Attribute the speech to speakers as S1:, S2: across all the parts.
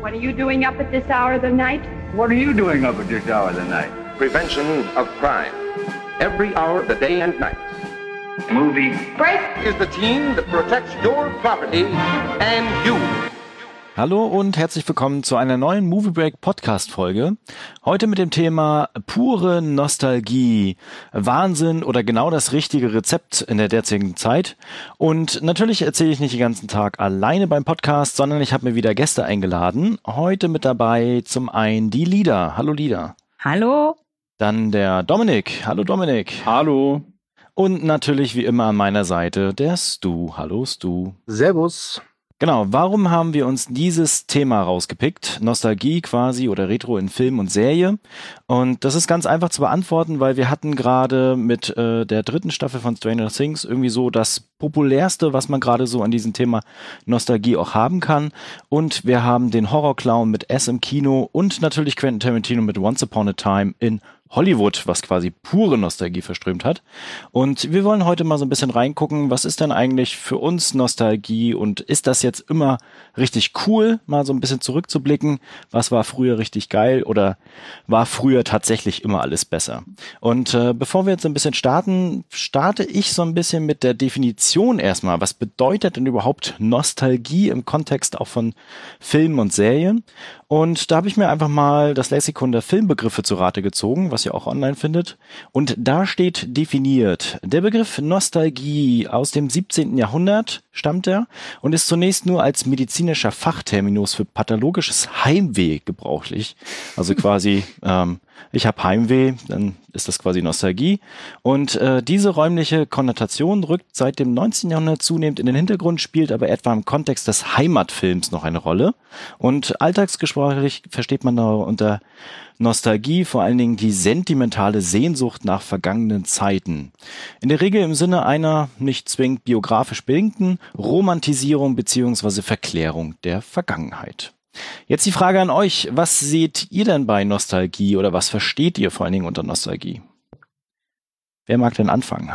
S1: What are you doing up at this hour of the night?
S2: What are you doing up at this hour of the night?
S3: Prevention of crime. Every hour of the day and night.
S2: Movie
S1: Break!
S3: Is the team that protects your property and you.
S4: Hallo und herzlich willkommen zu einer neuen Movie Break Podcast Folge. Heute mit dem Thema pure Nostalgie, Wahnsinn oder genau das richtige Rezept in der derzeitigen Zeit. Und natürlich erzähle ich nicht den ganzen Tag alleine beim Podcast, sondern ich habe mir wieder Gäste eingeladen. Heute mit dabei zum einen die Lida. Hallo Lida.
S5: Hallo.
S4: Dann der Dominik. Hallo Dominik.
S6: Hallo.
S4: Und natürlich wie immer an meiner Seite der Stu. Hallo Stu.
S6: Servus.
S4: Genau, warum haben wir uns dieses Thema rausgepickt? Nostalgie quasi oder Retro in Film und Serie. Und das ist ganz einfach zu beantworten, weil wir hatten gerade mit der dritten Staffel von Stranger Things irgendwie so das populärste, was man gerade so an diesem Thema Nostalgie auch haben kann. Und wir haben den Horrorclown mit S im Kino und natürlich Quentin Tarantino mit Once Upon a Time in Hollywood, was quasi pure Nostalgie verströmt hat. Und wir wollen heute mal so ein bisschen reingucken, was ist denn eigentlich für uns Nostalgie und ist das jetzt immer richtig cool, mal so ein bisschen zurückzublicken, was war früher richtig geil oder war früher tatsächlich immer alles besser? Und bevor wir jetzt ein bisschen starten, starte ich so ein bisschen mit der Definition erstmal. Was bedeutet denn überhaupt Nostalgie im Kontext auch von Filmen und Serien? Und da habe ich mir einfach mal das Lexikon der Filmbegriffe zu Rate gezogen, was ihr auch online findet. Und da steht definiert: Der Begriff Nostalgie aus dem 17. Jahrhundert stammt er und ist zunächst nur als medizinischer Fachterminus für pathologisches Heimweh gebräuchlich. Also quasi, ich habe Heimweh, dann ist das quasi Nostalgie. Und diese räumliche Konnotation rückt seit dem 19. Jahrhundert zunehmend in den Hintergrund, spielt aber etwa im Kontext des Heimatfilms noch eine Rolle. Und alltagsgesprochlich versteht man da unter Nostalgie vor allen Dingen die sentimentale Sehnsucht nach vergangenen Zeiten. In der Regel im Sinne einer nicht zwingend biografisch bedingten Romantisierung bzw. Verklärung der Vergangenheit. Jetzt die Frage an euch: Was seht ihr denn bei Nostalgie oder was versteht ihr vor allen Dingen unter Nostalgie? Wer mag denn anfangen?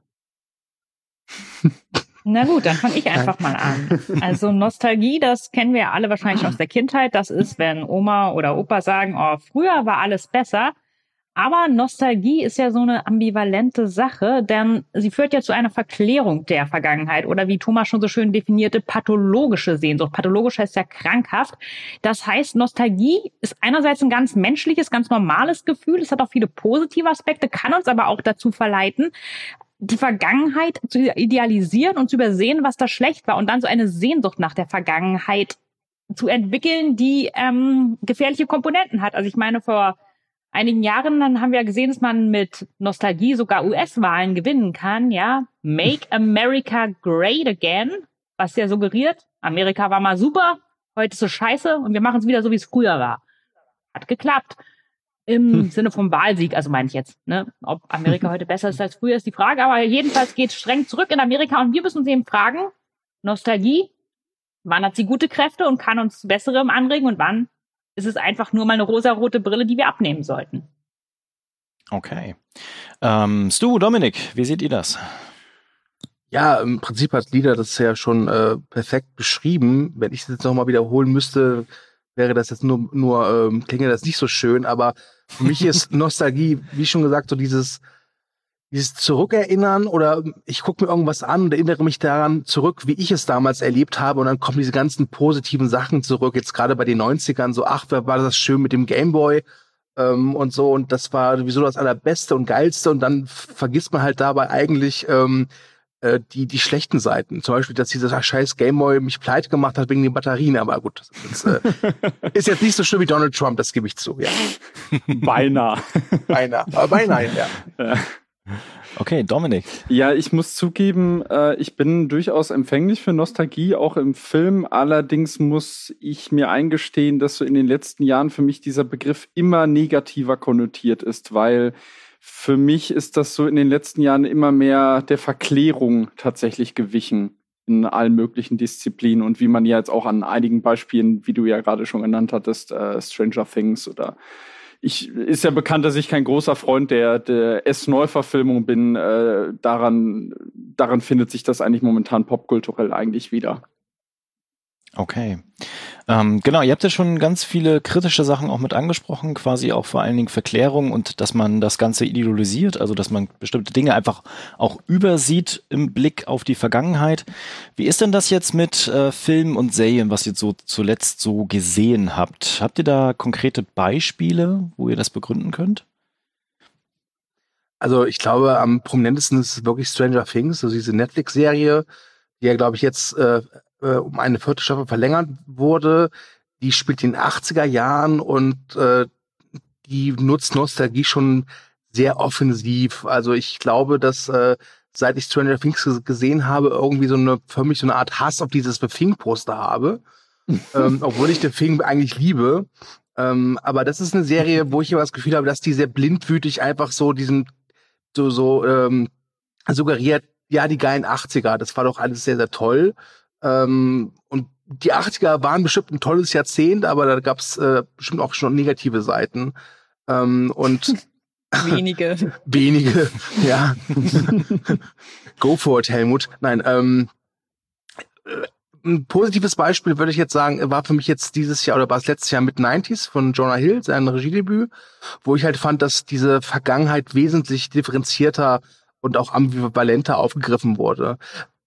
S5: Na gut, dann fange ich einfach mal an. Also Nostalgie, das kennen wir ja alle wahrscheinlich aus der Kindheit. Das ist, wenn Oma oder Opa sagen, oh, früher war alles besser. Aber Nostalgie ist ja so eine ambivalente Sache, denn sie führt ja zu einer Verklärung der Vergangenheit oder wie Thomas schon so schön definierte, pathologische Sehnsucht. Pathologisch heißt ja krankhaft. Das heißt, Nostalgie ist einerseits ein ganz menschliches, ganz normales Gefühl. Es hat auch viele positive Aspekte, kann uns aber auch dazu verleiten, die Vergangenheit zu idealisieren und zu übersehen, was da schlecht war und dann so eine Sehnsucht nach der Vergangenheit zu entwickeln, die gefährliche Komponenten hat. Also ich meine, vor einigen Jahren, dann haben wir ja gesehen, dass man mit Nostalgie sogar US-Wahlen gewinnen kann, ja. Make America Great Again, was ja suggeriert, Amerika war mal super, heute ist es scheiße und wir machen es wieder so, wie es früher war. Hat geklappt. Im Sinne vom Wahlsieg, also meine ich jetzt, ne? Ob Amerika heute besser ist als früher, ist die Frage, aber jedenfalls geht es streng zurück in Amerika und wir müssen uns eben fragen, Nostalgie, wann hat sie gute Kräfte und kann uns zu Besserem anregen und wann ist es einfach nur mal eine rosarote Brille, die wir abnehmen sollten.
S4: Okay. Stu, Dominik, wie seht ihr das?
S6: Ja, im Prinzip hat Lida das ja schon perfekt beschrieben. Wenn ich das jetzt nochmal wiederholen müsste, wäre das jetzt nur klinge das nicht so schön, aber für mich ist Nostalgie, wie schon gesagt, so dieses Zurückerinnern oder ich gucke mir irgendwas an und erinnere mich daran zurück, wie ich es damals erlebt habe und dann kommen diese ganzen positiven Sachen zurück, jetzt gerade bei den 90ern, so, ach, war das schön mit dem Gameboy und so und das war sowieso das Allerbeste und Geilste und dann vergisst man halt dabei eigentlich die schlechten Seiten. Zum Beispiel, dass dieser scheiß Gameboy mich pleite gemacht hat wegen den Batterien. Aber gut, das ist jetzt nicht so schlimm wie Donald Trump, das gebe ich zu. Ja.
S7: Beinahe.
S6: Aber beinahe, ja.
S4: Okay, Dominik.
S7: Ja, ich muss zugeben, ich bin durchaus empfänglich für Nostalgie, auch im Film. Allerdings muss ich mir eingestehen, dass so in den letzten Jahren für mich dieser Begriff immer negativer konnotiert ist, weil für mich ist das so in den letzten Jahren immer mehr der Verklärung tatsächlich gewichen in allen möglichen Disziplinen und wie man ja jetzt auch an einigen Beispielen, wie du ja gerade schon genannt hattest, Stranger Things oder ist ja bekannt, dass ich kein großer Freund der S-Neuverfilmung bin. Daran findet sich das eigentlich momentan popkulturell eigentlich wieder.
S4: Okay. Genau, ihr habt ja schon ganz viele kritische Sachen auch mit angesprochen, quasi auch vor allen Dingen Verklärung und dass man das Ganze ideologisiert, also dass man bestimmte Dinge einfach auch übersieht im Blick auf die Vergangenheit. Wie ist denn das jetzt mit Filmen und Serien, was ihr so zuletzt so gesehen habt? Habt ihr da konkrete Beispiele, wo ihr das begründen könnt?
S6: Also ich glaube, am prominentesten ist wirklich Stranger Things, also diese Netflix-Serie, die ja, glaube ich, jetzt um eine 4. Staffel verlängert wurde. Die spielt in den 80er Jahren und die nutzt Nostalgie schon sehr offensiv. Also ich glaube, dass seit ich Stranger Things gesehen habe, irgendwie für mich so eine Art Hass auf dieses The Thing-Poster habe. Obwohl ich The Thing eigentlich liebe. Aber das ist eine Serie, wo ich immer das Gefühl habe, dass die sehr blindwütig einfach so suggeriert, ja, die geilen 80er, das war doch alles sehr, sehr toll. Und die 80er waren bestimmt ein tolles Jahrzehnt, aber da gab's bestimmt auch schon negative Seiten. Und
S5: Wenige.
S6: wenige, ja. Go for it, Helmut. Nein, ein positives Beispiel würde ich jetzt sagen, war für mich jetzt dieses Jahr oder war es letztes Jahr mit 90s von Jonah Hill, sein Regiedebüt, wo ich halt fand, dass diese Vergangenheit wesentlich differenzierter und auch ambivalenter aufgegriffen wurde.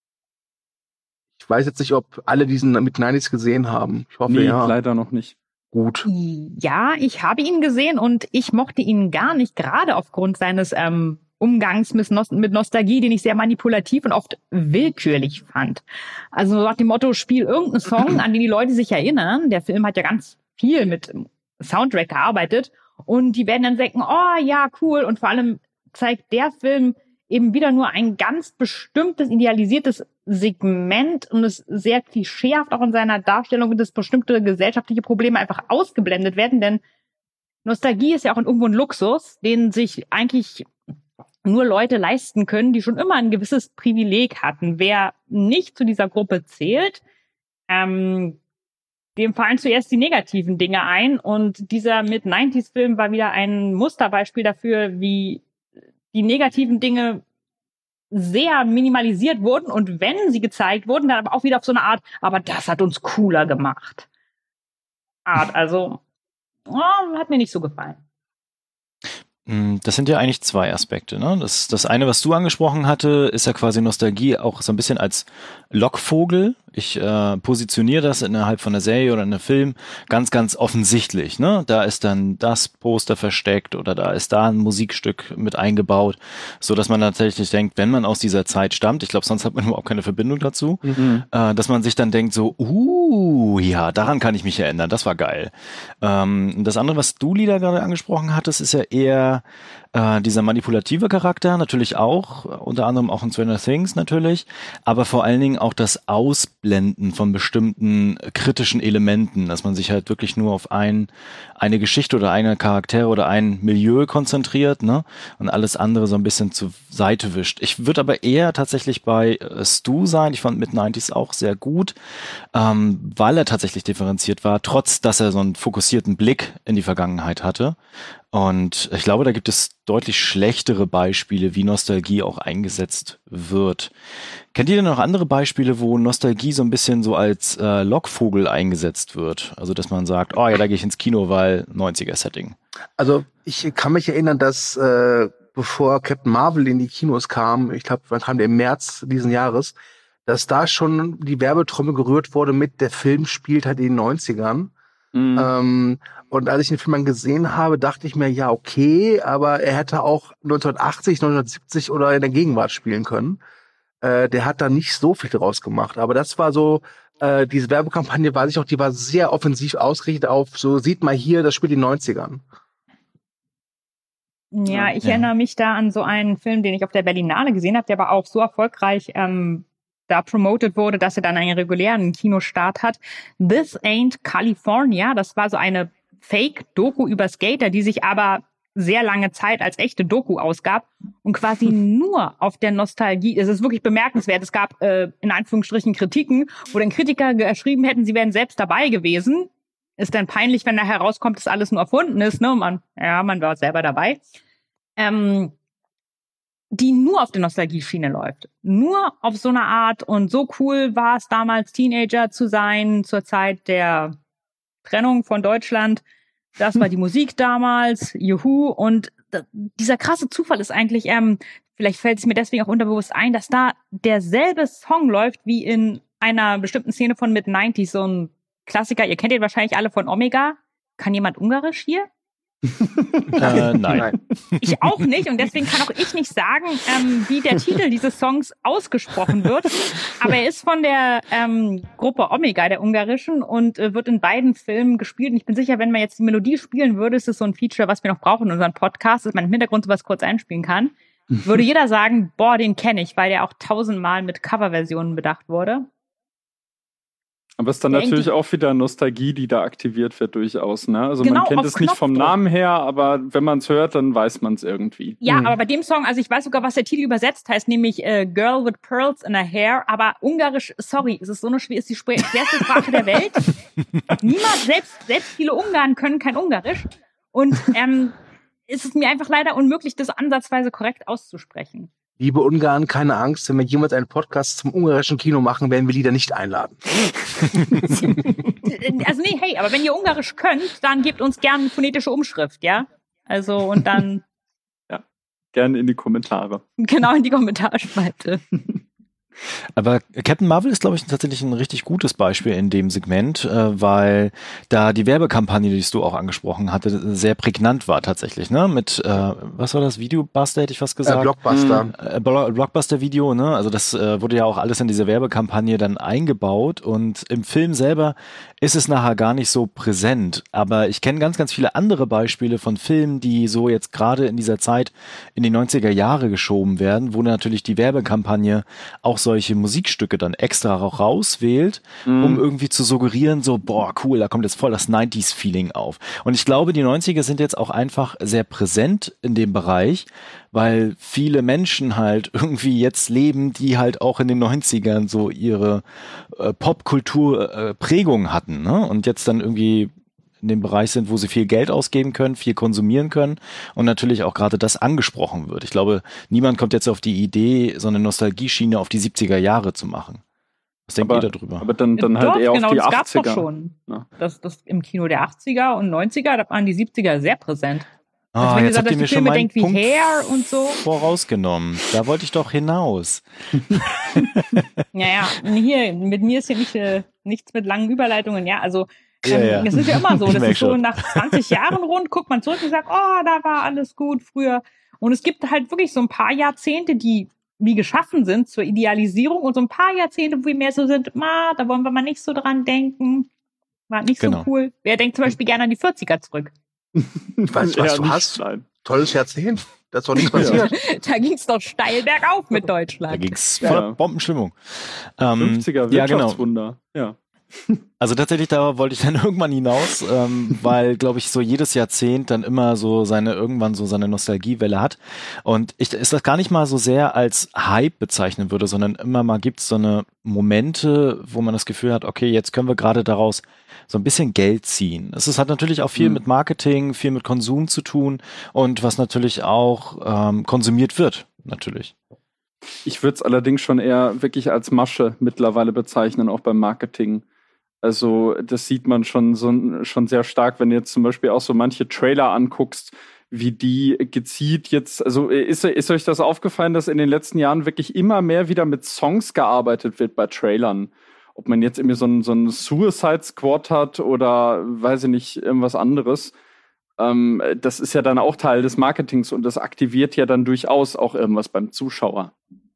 S6: Ich weiß jetzt nicht, ob alle diesen mit 90s gesehen haben. Ich hoffe, ja.
S7: Leider noch nicht.
S6: Gut.
S5: Ja, ich habe ihn gesehen und ich mochte ihn gar nicht, gerade aufgrund seines Umgangs mit Nostalgie, den ich sehr manipulativ und oft willkürlich fand. Also nach dem Motto, spiel irgendeinen Song, an den die Leute sich erinnern. Der Film hat ja ganz viel mit Soundtrack gearbeitet und die werden dann denken, oh ja, cool. Und vor allem zeigt der Film eben wieder nur ein ganz bestimmtes, idealisiertes Segment und es sehr klischeehaft auch in seiner Darstellung, dass bestimmte gesellschaftliche Probleme einfach ausgeblendet werden, denn Nostalgie ist ja auch irgendwo ein Luxus, den sich eigentlich nur Leute leisten können, die schon immer ein gewisses Privileg hatten. Wer nicht zu dieser Gruppe zählt, dem fallen zuerst die negativen Dinge ein und dieser Mid-90s-Film war wieder ein Musterbeispiel dafür, wie die negativen Dinge sehr minimalisiert wurden und wenn sie gezeigt wurden, dann aber auch wieder auf so eine Art, aber das hat uns cooler gemacht. Also, hat mir nicht so gefallen.
S4: Das sind ja eigentlich zwei Aspekte, ne? Das eine, was du angesprochen hatte, ist ja quasi Nostalgie auch so ein bisschen als Lockvogel. Ich positioniere das innerhalb von einer Serie oder einem Film ganz, ganz offensichtlich, ne? Da ist dann das Poster versteckt oder da ist da ein Musikstück mit eingebaut, so dass man tatsächlich denkt, wenn man aus dieser Zeit stammt, ich glaube, sonst hat man überhaupt keine Verbindung dazu, dass man sich dann denkt so, ja, daran kann ich mich erinnern, das war geil. Das andere, was du, Lida, gerade angesprochen hattest, ist ja eher dieser manipulative Charakter, natürlich auch, unter anderem auch in Stranger Things natürlich, aber vor allen Dingen auch das Ausblenden von bestimmten kritischen Elementen, dass man sich halt wirklich nur auf eine Geschichte oder eine Charaktere oder ein Milieu konzentriert, ne, und alles andere so ein bisschen zur Seite wischt. Ich würde aber eher tatsächlich bei Stu sein. Ich fand Mid-90s auch sehr gut, weil er tatsächlich differenziert war, trotz dass er so einen fokussierten Blick in die Vergangenheit hatte. Und ich glaube, da gibt es deutlich schlechtere Beispiele, wie Nostalgie auch eingesetzt wird. Kennt ihr denn noch andere Beispiele, wo Nostalgie so ein bisschen so als Lockvogel eingesetzt wird? Also, dass man sagt, oh ja, da gehe ich ins Kino, weil 90er-Setting.
S6: Also, ich kann mich erinnern, dass bevor Captain Marvel in die Kinos kam, ich glaube, wann kam der im März diesen Jahres, dass da schon die Werbetrommel gerührt wurde mit, der Film spielt halt in den 90ern. Und als ich den Film dann gesehen habe, dachte ich mir, ja, okay, aber er hätte auch 1980, 1970 oder in der Gegenwart spielen können. Der hat da nicht so viel draus gemacht. Aber das war so, diese Werbekampagne, weiß ich auch, die war sehr offensiv ausgerichtet auf, so sieht mal hier, das spielt in den 90ern.
S5: Ja, ich erinnere mich da an so einen Film, den ich auf der Berlinale gesehen habe, der aber auch so erfolgreich da promoted wurde, dass er dann einen regulären Kinostart hat. This Ain't California, das war so eine Fake-Doku über Skater, die sich aber sehr lange Zeit als echte Doku ausgab und quasi nur auf der Nostalgie, es ist wirklich bemerkenswert, es gab in Anführungsstrichen Kritiken, wo dann Kritiker geschrieben hätten, sie wären selbst dabei gewesen. Ist dann peinlich, wenn da herauskommt, dass alles nur erfunden ist, ne? Man war selber dabei. Die nur auf der Nostalgie-Schiene läuft. Nur auf so eine Art und so cool war es damals, Teenager zu sein, zur Zeit der Trennung von Deutschland. Das war die Musik damals, juhu. Und dieser krasse Zufall ist eigentlich, vielleicht fällt es mir deswegen auch unterbewusst ein, dass da derselbe Song läuft wie in einer bestimmten Szene von Mid-90s, so ein Klassiker. Ihr kennt ihn wahrscheinlich alle von Omega. Kann jemand Ungarisch hier?
S4: Nein.
S5: Ich auch nicht und deswegen kann auch ich nicht sagen, wie der Titel dieses Songs ausgesprochen wird. Aber er ist von der Gruppe Omega, der ungarischen, und wird in beiden Filmen gespielt. Und ich bin sicher, wenn man jetzt die Melodie spielen würde, ist es so ein Feature, was wir noch brauchen in unserem Podcast, dass man im Hintergrund sowas kurz einspielen kann. Würde jeder sagen, boah, den kenne ich, weil der auch 1000-mal mit Coverversionen bedacht wurde.
S7: Aber es ist dann natürlich auch wieder Nostalgie, die da aktiviert wird durchaus. Ne? Also
S5: genau,
S7: man kennt es nicht vom Namen her, aber wenn man es hört, dann weiß man es irgendwie.
S5: Ja, aber bei dem Song, also ich weiß sogar, was der Titel übersetzt heißt, nämlich Girl with Pearls in her Hair. Aber Ungarisch, sorry, es ist so eine ist die schwerste Sprache der Welt. Niemand, selbst viele Ungarn können kein Ungarisch. Und es ist mir einfach leider unmöglich, das ansatzweise korrekt auszusprechen.
S6: Liebe Ungarn, keine Angst, wenn wir jemals einen Podcast zum ungarischen Kino machen, werden wir Lieder nicht einladen.
S5: Also nee, hey, aber wenn ihr Ungarisch könnt, dann gebt uns gerne phonetische Umschrift, ja? Also und dann...
S7: Ja, gerne in die Kommentare.
S5: Genau, in die Kommentarspalte.
S4: Aber Captain Marvel ist, glaube ich, tatsächlich ein richtig gutes Beispiel in dem Segment, weil da die Werbekampagne, die du auch angesprochen hatte, sehr prägnant war tatsächlich, ne? Mit, was war das? Videobuster, hätte ich fast gesagt?
S6: Blockbuster.
S4: Blockbuster-Video, ne? Also das wurde ja auch alles in diese Werbekampagne dann eingebaut und im Film selber ist es nachher gar nicht so präsent. Aber ich kenne ganz, ganz viele andere Beispiele von Filmen, die so jetzt gerade in dieser Zeit in die 90er Jahre geschoben werden, wo natürlich die Werbekampagne auch solche Musikstücke dann extra auch rauswählt, um irgendwie zu suggerieren, so, boah, cool, da kommt jetzt voll das 90s-Feeling auf. Und ich glaube, die 90er sind jetzt auch einfach sehr präsent in dem Bereich, weil viele Menschen halt irgendwie jetzt leben, die halt auch in den 90ern so ihre Popkultur-Prägung hatten, ne? Und jetzt dann irgendwie in dem Bereich sind, wo sie viel Geld ausgeben können, viel konsumieren können und natürlich auch gerade das angesprochen wird. Ich glaube, niemand kommt jetzt auf die Idee, so eine Nostalgieschiene auf die 70er Jahre zu machen. Was denkt ihr darüber?
S7: Aber dann halt eher
S5: genau,
S7: auf die
S5: das
S7: 80er.
S5: Gab's doch schon. Ja. Das im Kino der 80er und 90er, da waren die 70er sehr präsent. Also wenn
S4: jetzt habt ihr mir schon meinen
S5: wie
S4: Punkt
S5: Hair und so
S4: vorausgenommen. Da wollte ich doch hinaus.
S5: Naja, hier, mit mir ist hier nichts mit langen Überleitungen. Ja, also es ist ja immer so, das ist so nach 20 Jahren rund, guckt man zurück und sagt, oh, da war alles gut früher. Und es gibt halt wirklich so ein paar Jahrzehnte, die wie geschaffen sind zur Idealisierung und so ein paar Jahrzehnte, wo wir mehr so sind, da wollen wir mal nicht so dran denken. War nicht so cool. Wer denkt zum Beispiel gerne an die 40er zurück?
S6: Weißt du, was du hast? Nein. Tolles Jahrzehnt. Das ist doch nichts passiert.
S5: Da ging's doch steil bergauf mit Deutschland.
S4: Da ging's voll Bombenstimmung.
S7: 50er Wirtschaftswunder. Ja.
S4: Also tatsächlich, da wollte ich dann irgendwann hinaus, weil, glaube ich, so jedes Jahrzehnt dann immer so irgendwann so seine Nostalgiewelle hat. Und ich das gar nicht mal so sehr als Hype bezeichnen würde, sondern immer mal gibt's so eine Momente, wo man das Gefühl hat, okay, jetzt können wir gerade daraus so ein bisschen Geld ziehen. Es hat natürlich auch viel mit Marketing, viel mit Konsum zu tun und was natürlich auch konsumiert wird, natürlich.
S7: Ich würde es allerdings schon eher wirklich als Masche mittlerweile bezeichnen, auch beim Marketing. Also das sieht man schon sehr stark, wenn du jetzt zum Beispiel auch so manche Trailer anguckst, wie die gezielt jetzt, also ist euch das aufgefallen, dass in den letzten Jahren wirklich immer mehr wieder mit Songs gearbeitet wird bei Trailern? Ob man jetzt irgendwie so einen Suicide Squad hat oder weiß ich nicht, irgendwas anderes. Das ist ja dann auch Teil des Marketings und das aktiviert ja dann durchaus auch irgendwas beim Zuschauer.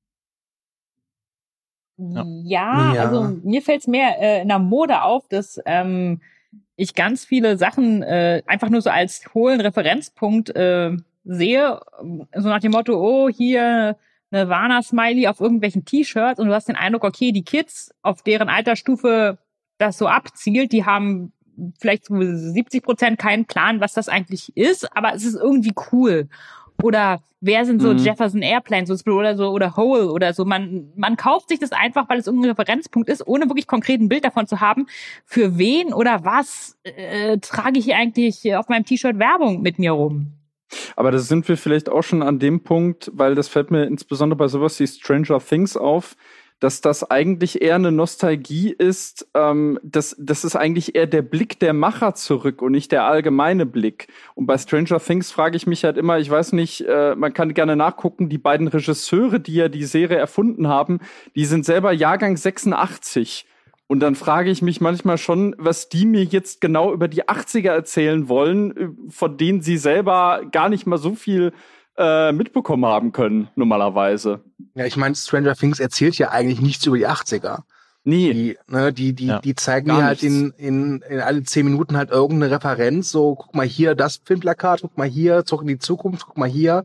S5: Ja, also mir fällt es mehr in der Mode auf, dass ich ganz viele Sachen einfach nur so als hohlen Referenzpunkt sehe, so nach dem Motto, oh, hier eine Nirvana-Smiley auf irgendwelchen T-Shirts und du hast den Eindruck, okay, die Kids, auf deren Altersstufe das so abzielt, die haben vielleicht so 70% keinen Plan, was das eigentlich ist, aber es ist irgendwie cool. Oder wer sind so Jefferson Airplanes oder so oder Hole oder so. Man kauft sich das einfach, weil es irgendein Referenzpunkt ist, ohne wirklich konkret ein Bild davon zu haben, für wen oder was trage ich hier eigentlich auf meinem T-Shirt Werbung mit mir rum.
S7: Aber da sind wir vielleicht auch schon an dem Punkt, weil das fällt mir insbesondere bei sowas wie Stranger Things auf, dass das eigentlich eher eine Nostalgie ist, das ist eigentlich eher der Blick der Macher zurück und nicht der allgemeine Blick. Und bei Stranger Things frage ich mich halt immer, ich weiß nicht, man kann gerne nachgucken, die beiden Regisseure, die ja die Serie erfunden haben, die sind selber Jahrgang 86. Und dann frage ich mich manchmal schon, was die mir jetzt genau über die 80er erzählen wollen, von denen sie selber gar nicht mal so viel mitbekommen haben können, normalerweise.
S6: Ja, ich meine, Stranger Things erzählt ja eigentlich nichts über die 80er.
S7: Nee.
S6: Die zeigen dir halt in alle 10 Minuten halt irgendeine Referenz. So, guck mal hier das Filmplakat, guck mal hier, zurück in die Zukunft, guck mal hier,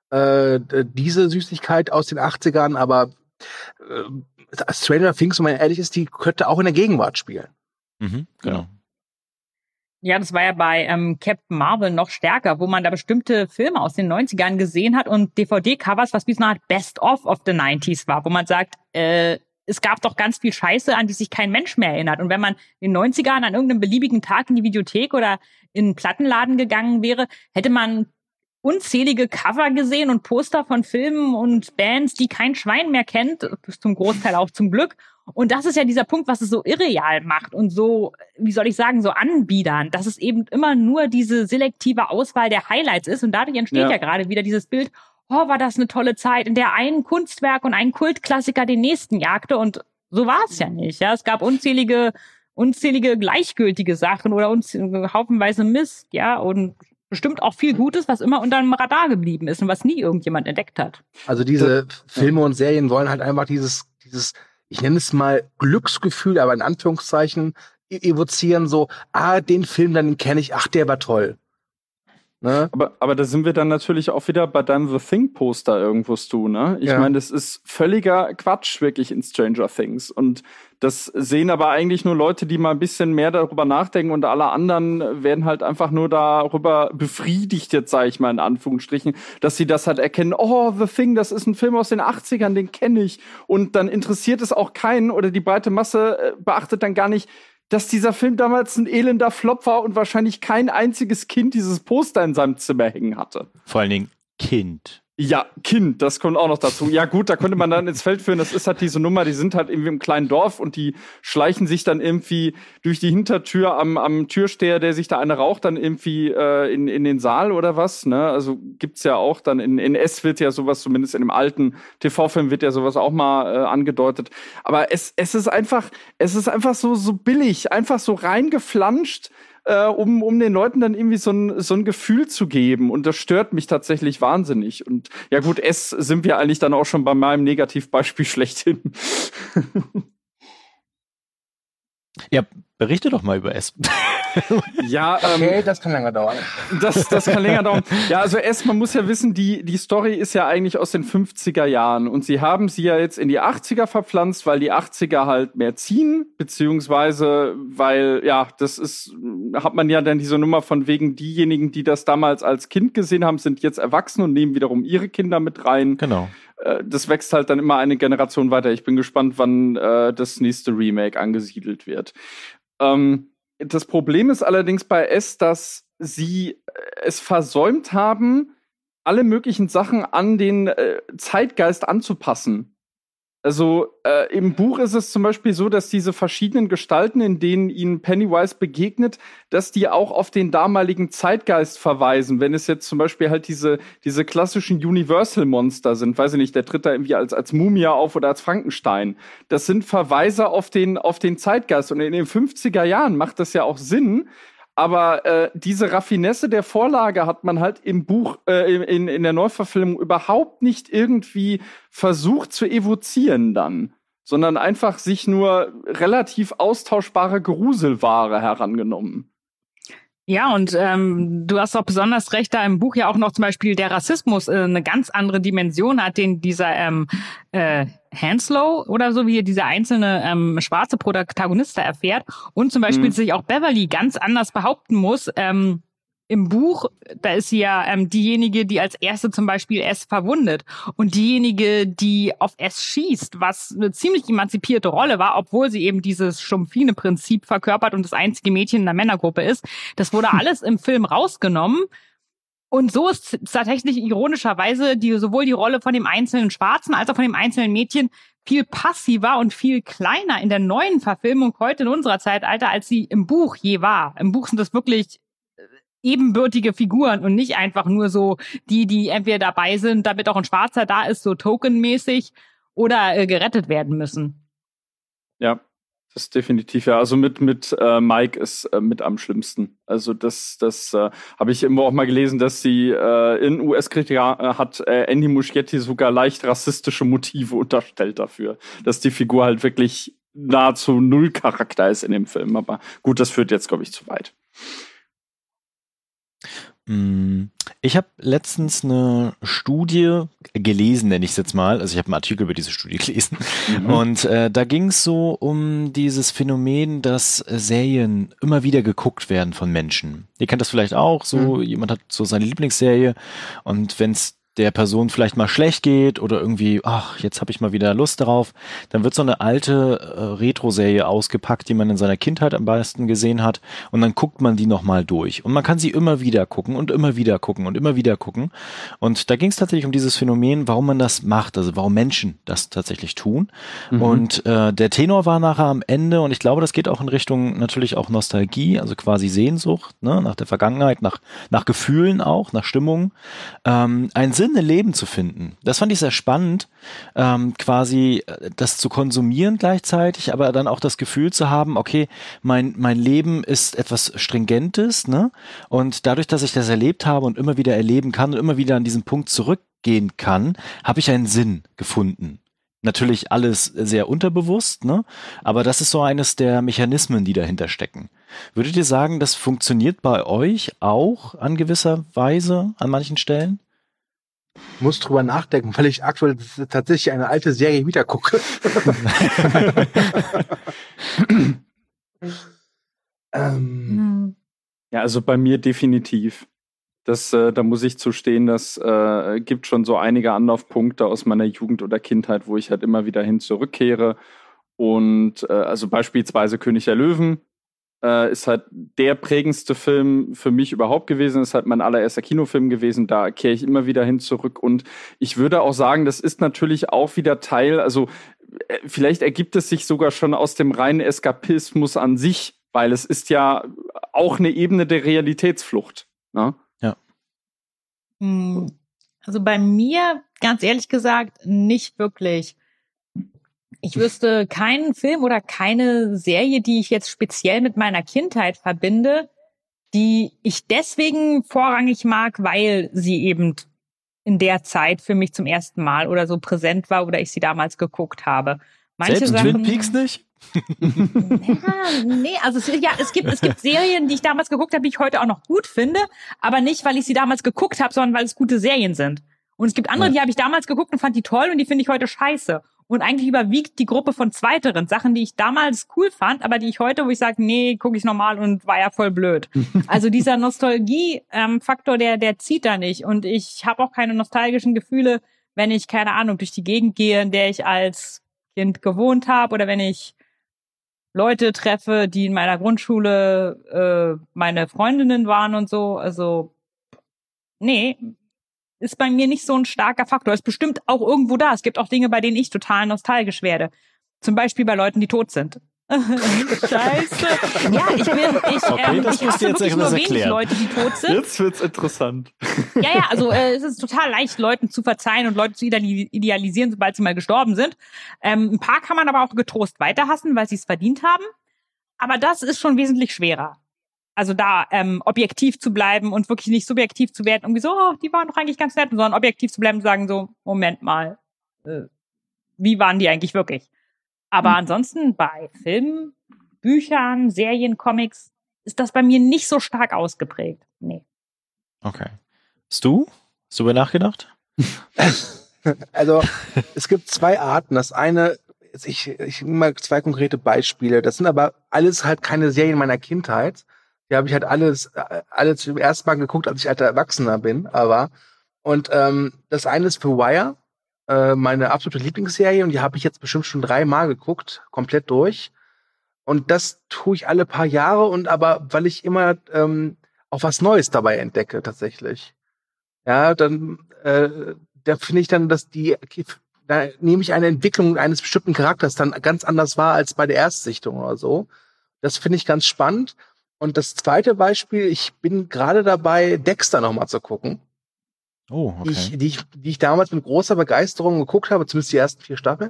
S6: diese Süßigkeit aus den 80ern, aber Stranger Things, wenn man ehrlich ist, die könnte auch in der Gegenwart spielen.
S4: Mhm, genau.
S5: Ja, das war ja bei Captain Marvel noch stärker, wo man da bestimmte Filme aus den 90ern gesehen hat und DVD-Covers, was wie so eine Art Best-of the 90s war, wo man sagt, es gab doch ganz viel Scheiße, an die sich kein Mensch mehr erinnert. Und wenn man in den 90ern an irgendeinem beliebigen Tag in die Videothek oder in einen Plattenladen gegangen wäre, hätte man unzählige Cover gesehen und Poster von Filmen und Bands, die kein Schwein mehr kennt, zum Großteil auch zum Glück. Und das ist ja dieser Punkt, was es so irreal macht und so, wie soll ich sagen, so anbiedern, dass es eben immer nur diese selektive Auswahl der Highlights ist. Und dadurch entsteht ja gerade wieder dieses Bild, oh, war das eine tolle Zeit, in der ein Kunstwerk und ein Kultklassiker den nächsten jagte. Und so war es ja nicht. Ja, es gab unzählige gleichgültige Sachen oder haufenweise Mist, ja, und bestimmt auch viel Gutes, was immer unter dem Radar geblieben ist und was nie irgendjemand entdeckt hat.
S6: Also diese Filme und Serien wollen halt einfach dieses, ich nenne es mal Glücksgefühl, aber in Anführungszeichen evozieren, so, den Film, den kenne ich, der war toll. Ne?
S7: Aber da sind wir dann natürlich auch wieder bei deinem The Thing-Poster irgendwo, Stu, ne? Ich meine, das ist völliger Quatsch wirklich in Stranger Things. Und das sehen aber eigentlich nur Leute, die mal ein bisschen mehr darüber nachdenken und alle anderen werden halt einfach nur darüber befriedigt, jetzt sage ich mal in Anführungsstrichen, dass sie das halt erkennen, oh, The Thing, das ist ein Film aus den 80ern, den kenne ich. Und dann interessiert es auch keinen oder die breite Masse beachtet dann gar nicht, dass dieser Film damals ein elender Flop war und wahrscheinlich kein einziges Kind dieses Poster in seinem Zimmer hängen hatte.
S4: Vor allen Dingen Kind.
S7: Ja, Kind, das kommt auch noch dazu. Ja gut, da könnte man dann ins Feld führen, das ist halt diese Nummer, die sind halt irgendwie im kleinen Dorf und die schleichen sich dann irgendwie durch die Hintertür am Türsteher, der sich da eine raucht, dann irgendwie in den Saal oder was, ne? Also gibt's ja auch dann, in S wird ja sowas, zumindest in dem alten TV-Film wird ja sowas auch mal angedeutet. Aber es ist einfach so billig, einfach so reingeflanscht, um den Leuten dann irgendwie so ein Gefühl zu geben. Und das stört mich tatsächlich wahnsinnig. Und ja gut, sind wir eigentlich dann auch schon bei meinem Negativbeispiel schlechthin.
S4: Ja, berichte doch mal über S.
S7: Ja,
S6: okay, das kann länger dauern.
S7: Das kann länger dauern. Ja, also man muss ja wissen, die Story ist ja eigentlich aus den 50er Jahren und sie haben sie ja jetzt in die 80er verpflanzt, weil die 80er halt mehr ziehen, beziehungsweise weil, ja, hat man ja dann diese Nummer von wegen diejenigen, die das damals als Kind gesehen haben, sind jetzt erwachsen und nehmen wiederum ihre Kinder mit rein.
S4: Genau.
S7: Das wächst halt dann immer eine Generation weiter. Ich bin gespannt, wann das nächste Remake angesiedelt wird. Das Problem ist allerdings bei S, dass sie es versäumt haben, alle möglichen Sachen an den Zeitgeist anzupassen. Also im Buch ist es zum Beispiel so, dass diese verschiedenen Gestalten, in denen ihnen Pennywise begegnet, dass die auch auf den damaligen Zeitgeist verweisen. Wenn es jetzt zum Beispiel halt diese klassischen Universal-Monster sind, weiß ich nicht, der tritt da irgendwie als Mumie auf oder als Frankenstein. Das sind Verweise auf den Zeitgeist. Und in den 50er Jahren macht das ja auch Sinn. Aber diese Raffinesse der Vorlage hat man halt im Buch, in der Neuverfilmung überhaupt nicht irgendwie versucht zu evozieren dann, sondern einfach sich nur relativ austauschbare Gruselware herangenommen.
S5: Ja, und du hast auch besonders recht, da im Buch ja auch noch zum Beispiel der Rassismus eine ganz andere Dimension hat, den dieser Hanslow oder so, wie dieser einzelne schwarze Protagonist da erfährt. Und zum Beispiel sich auch Beverly ganz anders behaupten muss. Im Buch, da ist sie ja diejenige, die als erste zum Beispiel S verwundet. Und diejenige, die auf S schießt, was eine ziemlich emanzipierte Rolle war, obwohl sie eben dieses Schumpfine-Prinzip verkörpert und das einzige Mädchen in der Männergruppe ist. Das wurde alles im Film rausgenommen. Und so ist tatsächlich ironischerweise sowohl die Rolle von dem einzelnen Schwarzen als auch von dem einzelnen Mädchen viel passiver und viel kleiner in der neuen Verfilmung heute in unserer Zeitalter, als sie im Buch je war. Im Buch sind das wirklich ebenbürtige Figuren und nicht einfach nur so die entweder dabei sind, damit auch ein Schwarzer da ist, so tokenmäßig, oder gerettet werden müssen.
S7: Ja, das ist definitiv, ja. Also mit Mike ist mit am schlimmsten. Also das habe ich immer auch mal gelesen, dass sie in US-Kritik hat Andy Muschietti sogar leicht rassistische Motive unterstellt dafür, dass die Figur halt wirklich nahezu null Charakter ist in dem Film. Aber gut, das führt jetzt, glaube ich, zu weit.
S4: Ich habe letztens eine Studie gelesen, nenne ich es jetzt mal. Also ich habe einen Artikel über diese Studie gelesen. Und da ging es so um dieses Phänomen, dass Serien immer wieder geguckt werden von Menschen. Ihr kennt das vielleicht auch. So jemand hat so seine Lieblingsserie und wenn es der Person vielleicht mal schlecht geht oder irgendwie, ach, jetzt habe ich mal wieder Lust darauf, dann wird so eine alte Retro-Serie ausgepackt, die man in seiner Kindheit am meisten gesehen hat und dann guckt man die nochmal durch. Und man kann sie immer wieder gucken und immer wieder gucken und immer wieder gucken. Und da ging es tatsächlich um dieses Phänomen, warum man das macht, also warum Menschen das tatsächlich tun. Und der Tenor war nachher am Ende und ich glaube, das geht auch in Richtung natürlich auch Nostalgie, also quasi Sehnsucht, ne, nach der Vergangenheit, nach Gefühlen auch, nach Stimmungen, ein Sinn im Leben zu finden. Das fand ich sehr spannend, quasi das zu konsumieren gleichzeitig, aber dann auch das Gefühl zu haben, okay, mein Leben ist etwas Stringentes, ne? Und dadurch, dass ich das erlebt habe und immer wieder erleben kann und immer wieder an diesen Punkt zurückgehen kann, habe ich einen Sinn gefunden. Natürlich alles sehr unterbewusst, ne? Aber das ist so eines der Mechanismen, die dahinter stecken. Würdet ihr sagen, das funktioniert bei euch auch an gewisser Weise an manchen Stellen?
S6: Ich muss drüber nachdenken, weil ich aktuell tatsächlich eine alte Serie wieder gucke.
S7: Ja, also bei mir definitiv. Da muss ich zustehen, das gibt schon so einige Anlaufpunkte aus meiner Jugend oder Kindheit, wo ich halt immer wieder hin zurückkehre. Und also beispielsweise König der Löwen ist halt der prägendste Film für mich überhaupt gewesen. Ist halt mein allererster Kinofilm gewesen. Da kehre ich immer wieder hin zurück. Und ich würde auch sagen, das ist natürlich auch wieder Teil, also vielleicht ergibt es sich sogar schon aus dem reinen Eskapismus an sich, weil es ist ja auch eine Ebene der Realitätsflucht. Ne?
S4: Ja.
S5: Also bei mir, ganz ehrlich gesagt, nicht wirklich. Ich wüsste keinen Film oder keine Serie, die ich jetzt speziell mit meiner Kindheit verbinde, die ich deswegen vorrangig mag, weil sie eben in der Zeit für mich zum ersten Mal oder so präsent war oder ich sie damals geguckt habe. Manche
S4: Selbst Twin Peaks nicht?
S5: Ja, nee, also es gibt Serien, die ich damals geguckt habe, die ich heute auch noch gut finde, aber nicht, weil ich sie damals geguckt habe, sondern weil es gute Serien sind. Und es gibt andere, die habe ich damals geguckt und fand die toll und die finde ich heute scheiße. Und eigentlich überwiegt die Gruppe von zweiteren Sachen, die ich damals cool fand, aber die ich heute, wo ich sage, nee, gucke ich normal und war ja voll blöd. Also dieser Nostalgie-Faktor, der zieht da nicht. Und ich habe auch keine nostalgischen Gefühle, wenn ich, keine Ahnung, durch die Gegend gehe, in der ich als Kind gewohnt habe oder wenn ich Leute treffe, die in meiner Grundschule meine Freundinnen waren und so. Also, nee, ist bei mir nicht so ein starker Faktor. Ist bestimmt auch irgendwo da. Es gibt auch Dinge, bei denen ich total nostalgisch werde. Zum Beispiel bei Leuten, die tot sind. Scheiße. Ja, ich hasse wirklich nur wenig Leute, die tot sind.
S7: Jetzt wird's interessant.
S5: Ja, also es ist total leicht, Leuten zu verzeihen und Leute zu idealisieren, sobald sie mal gestorben sind. Ein paar kann man aber auch getrost weiterhassen, weil sie es verdient haben. Aber das ist schon wesentlich schwerer. Also da objektiv zu bleiben und wirklich nicht subjektiv zu werden, irgendwie so, oh, die waren doch eigentlich ganz nett, sondern objektiv zu bleiben und sagen so, Moment mal, wie waren die eigentlich wirklich? Aber ansonsten bei Filmen, Büchern, Serien, Comics ist das bei mir nicht so stark ausgeprägt. Nee.
S4: Okay. Hast du darüber nachgedacht?
S6: Also, es gibt zwei Arten. Das eine, ich nehme mal zwei konkrete Beispiele. Das sind aber alles halt keine Serien meiner Kindheit. Die habe ich halt alles zum ersten Mal geguckt, als ich alter Erwachsener bin. Und das eine ist The Wire, meine absolute Lieblingsserie, und die habe ich jetzt bestimmt schon 3 Mal geguckt, komplett durch. Und das tue ich alle paar Jahre, und aber weil ich immer auch was Neues dabei entdecke, tatsächlich. ja, dann da finde ich dann, dass da nehme ich eine Entwicklung eines bestimmten Charakters dann ganz anders wahr als bei der Erstsichtung oder so. Das finde ich ganz spannend. Und das zweite Beispiel, ich bin gerade dabei, Dexter nochmal zu gucken.
S4: Oh, okay.
S6: Die ich damals mit großer Begeisterung geguckt habe, zumindest die ersten 4 Staffeln.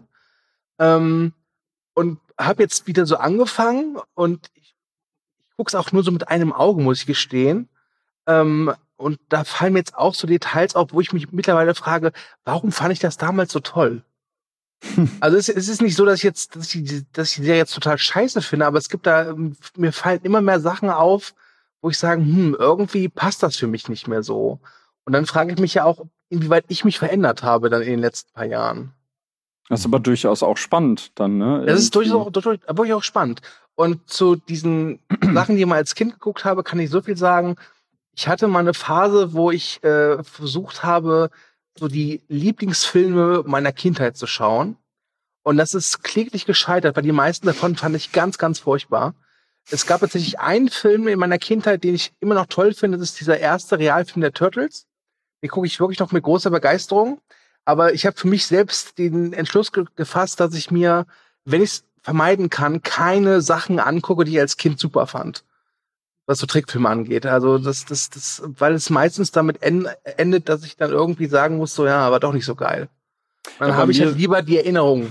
S6: Und habe jetzt wieder so angefangen und ich gucke es auch nur so mit einem Auge, muss ich gestehen. Und da fallen mir jetzt auch so Details auf, wo ich mich mittlerweile frage, warum fand ich das damals so toll? Also es ist nicht so, dass ich die Serie jetzt total scheiße finde, aber es gibt da, mir fallen immer mehr Sachen auf, wo ich sage, irgendwie passt das für mich nicht mehr so. Und dann frage ich mich ja auch, inwieweit ich mich verändert habe dann in den letzten paar Jahren.
S7: Das ist aber durchaus auch spannend dann, ne?
S6: Das ist durchaus auch spannend. Und zu diesen Sachen, die ich mal als Kind geguckt habe, kann ich so viel sagen. Ich hatte mal eine Phase, wo ich versucht habe, so die Lieblingsfilme meiner Kindheit zu schauen. Und das ist kläglich gescheitert, weil die meisten davon fand ich ganz, ganz furchtbar. Es gab tatsächlich einen Film in meiner Kindheit, den ich immer noch toll finde. Das ist dieser erste Realfilm der Turtles. Den gucke ich wirklich noch mit großer Begeisterung. Aber ich habe für mich selbst den Entschluss gefasst, dass ich mir, wenn ich es vermeiden kann, keine Sachen angucke, die ich als Kind super fand. Was so Trickfilme angeht. Also weil es meistens damit endet, dass ich dann irgendwie sagen muss, so ja, aber doch nicht so geil. Dann habe ich halt lieber die Erinnerung,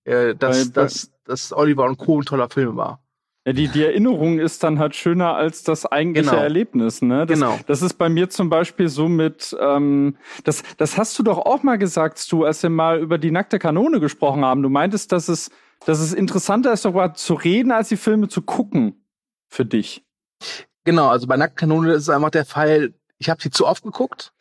S6: dass Oliver und Co. ein toller Film war.
S7: Ja, die Erinnerung ist dann halt schöner als das eigentliche Erlebnis, ne? Das ist bei mir zum Beispiel so mit, das hast du doch auch mal gesagt, Stu, als wir mal über die nackte Kanone gesprochen haben. Du meintest, dass es interessanter ist, darüber zu reden, als die Filme zu gucken. Für dich.
S6: Genau, also bei Nackte Kanone ist es einfach der Fall, ich habe sie zu oft geguckt.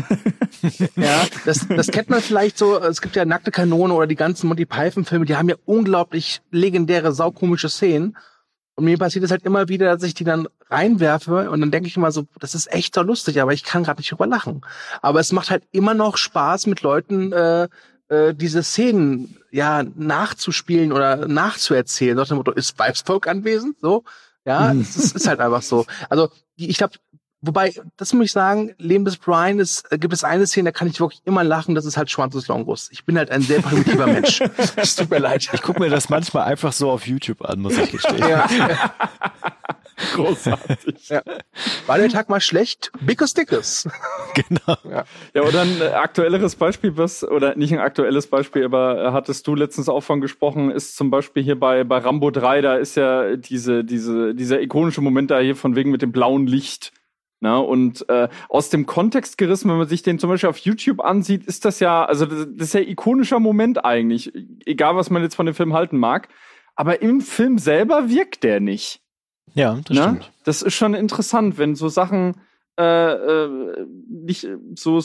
S6: Ja, das kennt man vielleicht so. Es gibt ja Nackte Kanone oder die ganzen Monty Python-Filme, die haben ja unglaublich legendäre, saukomische Szenen. Und mir passiert es halt immer wieder, dass ich die dann reinwerfe und dann denke ich immer so, das ist echt so lustig, aber ich kann gerade nicht drüber lachen. Aber es macht halt immer noch Spaß, mit Leuten diese Szenen ja nachzuspielen oder nachzuerzählen. Nach dem Motto, ist Weibsvolk anwesend? So. Ja, es ist halt einfach so. Also, ich glaube, wobei, das muss ich sagen, Leben des Brian gibt es eine Szene, da kann ich wirklich immer lachen, das ist halt Schwanz des Longus. Ich bin halt ein sehr primitiver Mensch. Es tut mir leid.
S4: Ich gucke mir das manchmal einfach so auf YouTube an, muss ich gestehen.
S6: Ja.
S7: Großartig.
S6: Ja. War der Tag mal schlecht? Bickes Dickes.
S4: Genau.
S7: Ja, oder ein aktuelleres Beispiel, oder nicht ein aktuelles Beispiel, aber hattest du letztens auch von gesprochen, ist zum Beispiel hier bei Rambo 3, da ist ja dieser ikonische Moment da hier von wegen mit dem blauen Licht. Na, und aus dem Kontext gerissen, wenn man sich den zum Beispiel auf YouTube ansieht, ist das ja, also das ist ja ein ikonischer Moment eigentlich, egal was man jetzt von dem Film halten mag, aber im Film selber wirkt der nicht.
S4: Ja, das stimmt.
S7: Das ist schon interessant, wenn so Sachen nicht so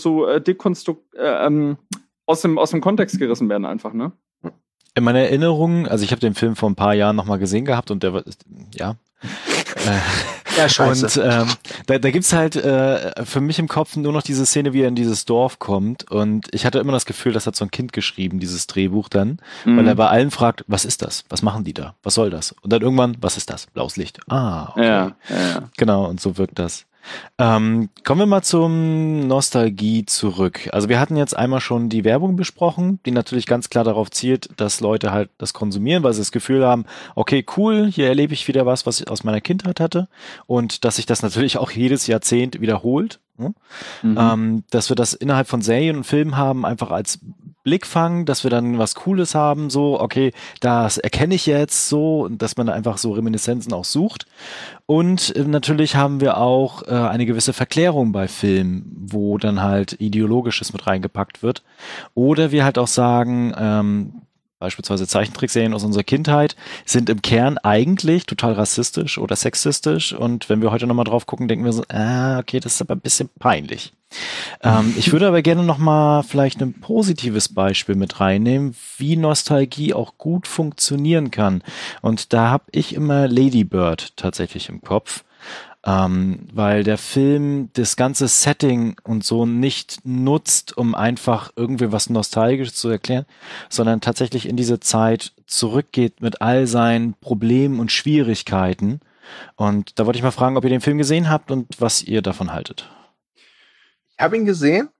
S7: aus dem Kontext gerissen werden einfach, ne?
S4: In meiner Erinnerung, also ich habe den Film vor ein paar Jahren nochmal gesehen gehabt und der war, ja.
S6: Ja, scheiße.
S4: Und da gibt's halt für mich im Kopf nur noch diese Szene, wie er in dieses Dorf kommt. Und ich hatte immer das Gefühl, das hat so ein Kind geschrieben, dieses Drehbuch dann, weil er bei allen fragt, was ist das? Was machen die da? Was soll das? Und dann irgendwann, was ist das? Blaues Licht. Ah, okay.
S7: Ja.
S4: Genau, und so wirkt das. Kommen wir mal zum Nostalgie zurück. Also wir hatten jetzt einmal schon die Werbung besprochen, die natürlich ganz klar darauf zielt, dass Leute halt das konsumieren, weil sie das Gefühl haben, okay, cool, hier erlebe ich wieder was ich aus meiner Kindheit hatte und dass sich das natürlich auch jedes Jahrzehnt wiederholt. Dass wir das innerhalb von Serien und Filmen haben, einfach als Blickfang, dass wir dann was Cooles haben, so, okay, das erkenne ich jetzt so, und dass man da einfach so Reminiszenzen auch sucht. Und natürlich haben wir auch eine gewisse Verklärung bei Filmen, wo dann halt Ideologisches mit reingepackt wird. Oder wir halt auch sagen, beispielsweise Zeichentrickserien aus unserer Kindheit sind im Kern eigentlich total rassistisch oder sexistisch. Und wenn wir heute nochmal drauf gucken, denken wir so, okay, das ist aber ein bisschen peinlich. Ich würde aber gerne nochmal vielleicht ein positives Beispiel mit reinnehmen, wie Nostalgie auch gut funktionieren kann. Und da habe ich immer Lady Bird tatsächlich im Kopf. Weil der Film das ganze Setting und so nicht nutzt, um einfach irgendwie was Nostalgisches zu erklären, sondern tatsächlich in diese Zeit zurückgeht mit all seinen Problemen und Schwierigkeiten. Und da wollte ich mal fragen, ob ihr den Film gesehen habt und was ihr davon haltet.
S6: Ich habe ihn gesehen,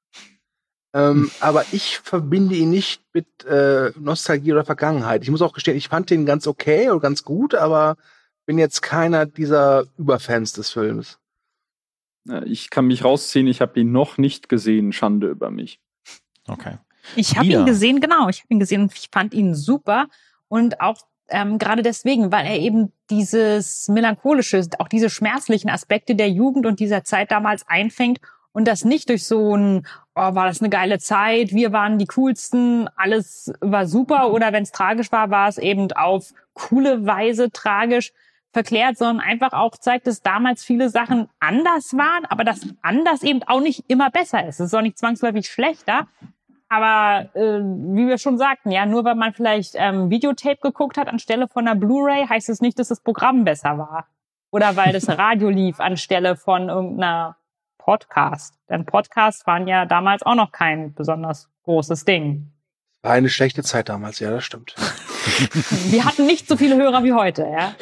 S6: aber ich verbinde ihn nicht mit Nostalgie oder Vergangenheit. Ich muss auch gestehen, ich fand den ganz okay oder ganz gut, aber bin jetzt keiner dieser Überfans des Films.
S7: Ich kann mich rausziehen, ich habe ihn noch nicht gesehen. Schande über mich.
S4: Okay.
S5: Ich habe ihn gesehen, genau. Ich habe ihn gesehen und ich fand ihn super. Und auch gerade deswegen, weil er eben dieses melancholische, auch diese schmerzlichen Aspekte der Jugend und dieser Zeit damals einfängt und das nicht durch so ein, oh, war das eine geile Zeit, wir waren die Coolsten, alles war super, oder wenn es tragisch war, war es eben auf coole Weise tragisch verklärt, sondern einfach auch zeigt, dass damals viele Sachen anders waren, aber dass anders eben auch nicht immer besser ist. Es ist auch nicht zwangsläufig schlechter. Aber wie wir schon sagten, ja, nur weil man vielleicht Videotape geguckt hat anstelle von einer Blu-ray, heißt es nicht, dass das Programm besser war. Oder weil das Radio lief anstelle von irgendeiner Podcast. Denn Podcasts waren ja damals auch noch kein besonders großes Ding.
S6: War eine schlechte Zeit damals, ja, das stimmt.
S5: Wir hatten nicht so viele Hörer wie heute, ja.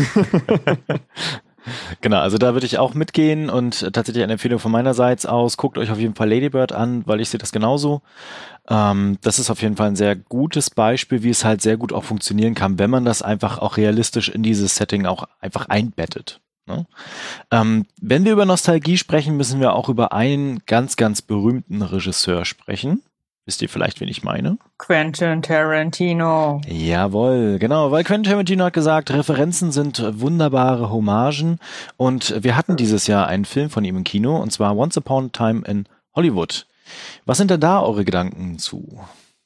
S4: Genau, also da würde ich auch mitgehen und tatsächlich eine Empfehlung von meinerseits aus, guckt euch auf jeden Fall Lady Bird an, weil ich sehe das genauso. Das ist auf jeden Fall ein sehr gutes Beispiel, wie es halt sehr gut auch funktionieren kann, wenn man das einfach auch realistisch in dieses Setting auch einfach einbettet. Ne? Wenn wir über Nostalgie sprechen, müssen wir auch über einen ganz, ganz berühmten Regisseur sprechen. Wisst ihr vielleicht, wen ich meine?
S5: Quentin Tarantino.
S4: Jawohl, genau, weil Quentin Tarantino hat gesagt, Referenzen sind wunderbare Hommagen und wir hatten dieses Jahr einen Film von ihm im Kino und zwar Once Upon a Time in Hollywood. Was sind denn da eure Gedanken zu?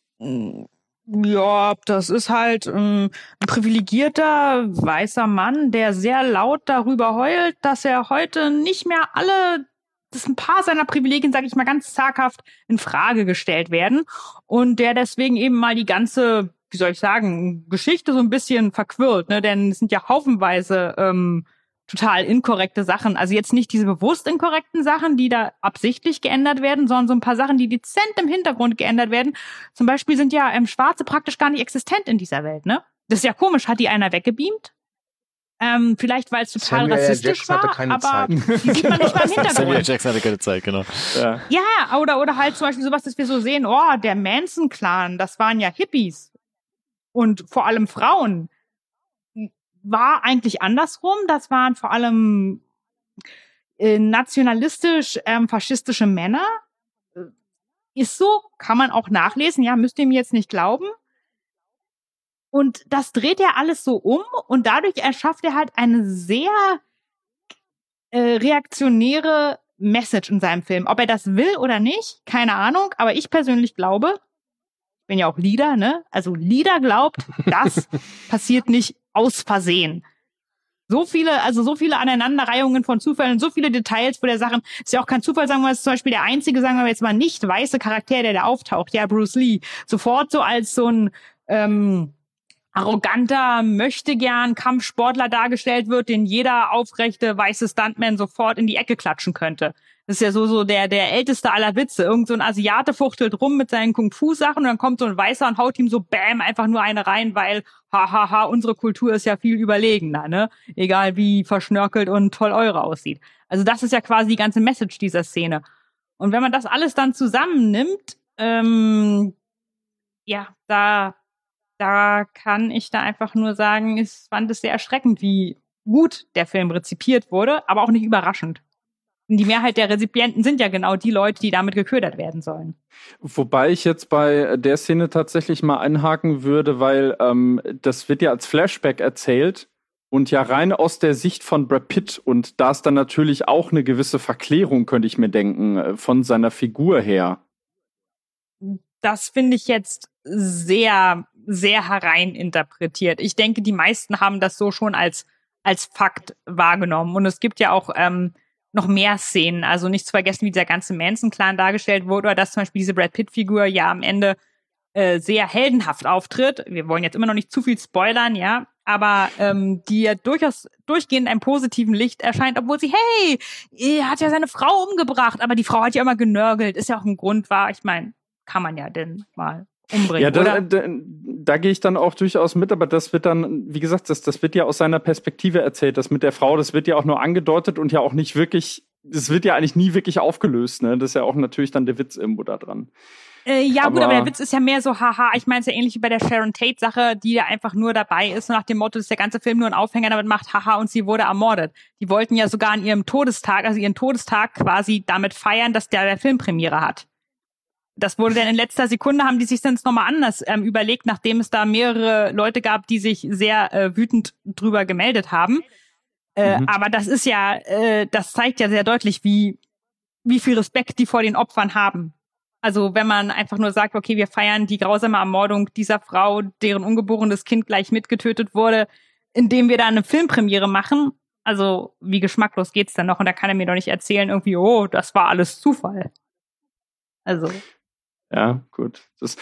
S5: Ja, das ist halt ein privilegierter weißer Mann, der sehr laut darüber heult, dass er heute nicht mehr dass ein paar seiner Privilegien, sage ich mal ganz zaghaft, in Frage gestellt werden und der deswegen eben mal die ganze, wie soll ich sagen, Geschichte so ein bisschen verquirlt, ne? Denn es sind ja haufenweise total inkorrekte Sachen. Also jetzt nicht diese bewusst inkorrekten Sachen, die da absichtlich geändert werden, sondern so ein paar Sachen, die dezent im Hintergrund geändert werden. Zum Beispiel sind ja Schwarze praktisch gar nicht existent in dieser Welt, ne? Das ist ja komisch. Hat die einer weggebeamt? Vielleicht, weil es total rassistisch war, aber die sieht man nicht mal im Hintergrund.
S4: Samuel Jackson hatte keine Zeit, genau.
S5: Ja, oder halt zum Beispiel sowas, dass wir so sehen, oh, der Manson-Clan, das waren ja Hippies. Und vor allem Frauen. War eigentlich andersrum. Das waren vor allem nationalistisch faschistische Männer. Ist so, kann man auch nachlesen, ja, müsst ihr mir jetzt nicht glauben. Und das dreht er alles so um und dadurch erschafft er halt eine sehr reaktionäre Message in seinem Film. Ob er das will oder nicht, keine Ahnung, aber ich persönlich glaube, ich bin ja auch Leader, ne? Also Leader glaubt, das passiert nicht aus Versehen. So viele Aneinanderreihungen von Zufällen, so viele Details, wo der Sachen, ist ja auch kein Zufall, sagen wir, ist zum Beispiel der einzige, sagen wir jetzt mal, nicht weiße Charakter, der da auftaucht, ja, Bruce Lee, sofort so als so ein arroganter, möchtegern Kampfsportler dargestellt wird, den jeder aufrechte weiße Stuntman sofort in die Ecke klatschen könnte. Das ist ja so der älteste aller Witze. Irgend so ein Asiate fuchtelt rum mit seinen Kung-Fu-Sachen und dann kommt so ein Weißer und haut ihm so bam einfach nur eine rein, weil hahaha, unsere Kultur ist ja viel überlegener, ne? Egal wie verschnörkelt und toll eure aussieht. Also das ist ja quasi die ganze Message dieser Szene. Und wenn man das alles dann zusammennimmt, ja, da kann ich da einfach nur sagen, ich fand es sehr erschreckend, wie gut der Film rezipiert wurde, aber auch nicht überraschend. Und die Mehrheit der Rezipienten sind ja genau die Leute, die damit geködert werden sollen.
S7: Wobei ich jetzt bei der Szene tatsächlich mal einhaken würde, weil das wird ja als Flashback erzählt und ja rein aus der Sicht von Brad Pitt. Und da ist dann natürlich auch eine gewisse Verklärung, könnte ich mir denken, von seiner Figur her.
S5: Das finde ich jetzt sehr, sehr hereininterpretiert. Ich denke, die meisten haben das so schon als Fakt wahrgenommen. Und es gibt ja auch noch mehr Szenen. Also nicht zu vergessen, wie dieser ganze Manson-Clan dargestellt wurde oder dass zum Beispiel diese Brad Pitt-Figur ja am Ende sehr heldenhaft auftritt. Wir wollen jetzt immer noch nicht zu viel spoilern, ja, aber die ja durchaus durchgehend in einem positiven Licht erscheint, obwohl sie, hey, er hat ja seine Frau umgebracht, aber die Frau hat ja immer genörgelt. Ist ja auch ein Grund wahr. Ich meine, kann man ja denn mal umbringen,
S7: ja,
S5: oder?
S7: Da gehe ich dann auch durchaus mit, aber das wird dann, wie gesagt, das wird ja aus seiner Perspektive erzählt. Das mit der Frau, das wird ja auch nur angedeutet und ja auch nicht wirklich es wird ja eigentlich nie wirklich aufgelöst, ne? Das ist ja auch natürlich dann der Witz irgendwo da dran.
S5: Ja, gut, aber der Witz ist ja mehr so, haha, ich meine, es ist ja ähnlich wie bei der Sharon Tate-Sache, die ja einfach nur dabei ist, nach dem Motto, dass der ganze Film nur einen Aufhänger damit macht, haha, und sie wurde ermordet. Die wollten ja sogar an ihrem Todestag, also ihren Todestag quasi damit feiern, dass der Filmpremiere hat. Das wurde dann in letzter Sekunde, haben die sich dann nochmal anders überlegt, nachdem es da mehrere Leute gab, die sich sehr wütend drüber gemeldet haben. Aber das ist ja, das zeigt ja sehr deutlich, wie viel Respekt die vor den Opfern haben. Also wenn man einfach nur sagt, okay, wir feiern die grausame Ermordung dieser Frau, deren ungeborenes Kind gleich mitgetötet wurde, indem wir da eine Filmpremiere machen. Also wie geschmacklos geht's dann noch? Und da kann er mir doch nicht erzählen, irgendwie, oh, das war alles Zufall. Also.
S7: Ja, gut. Das,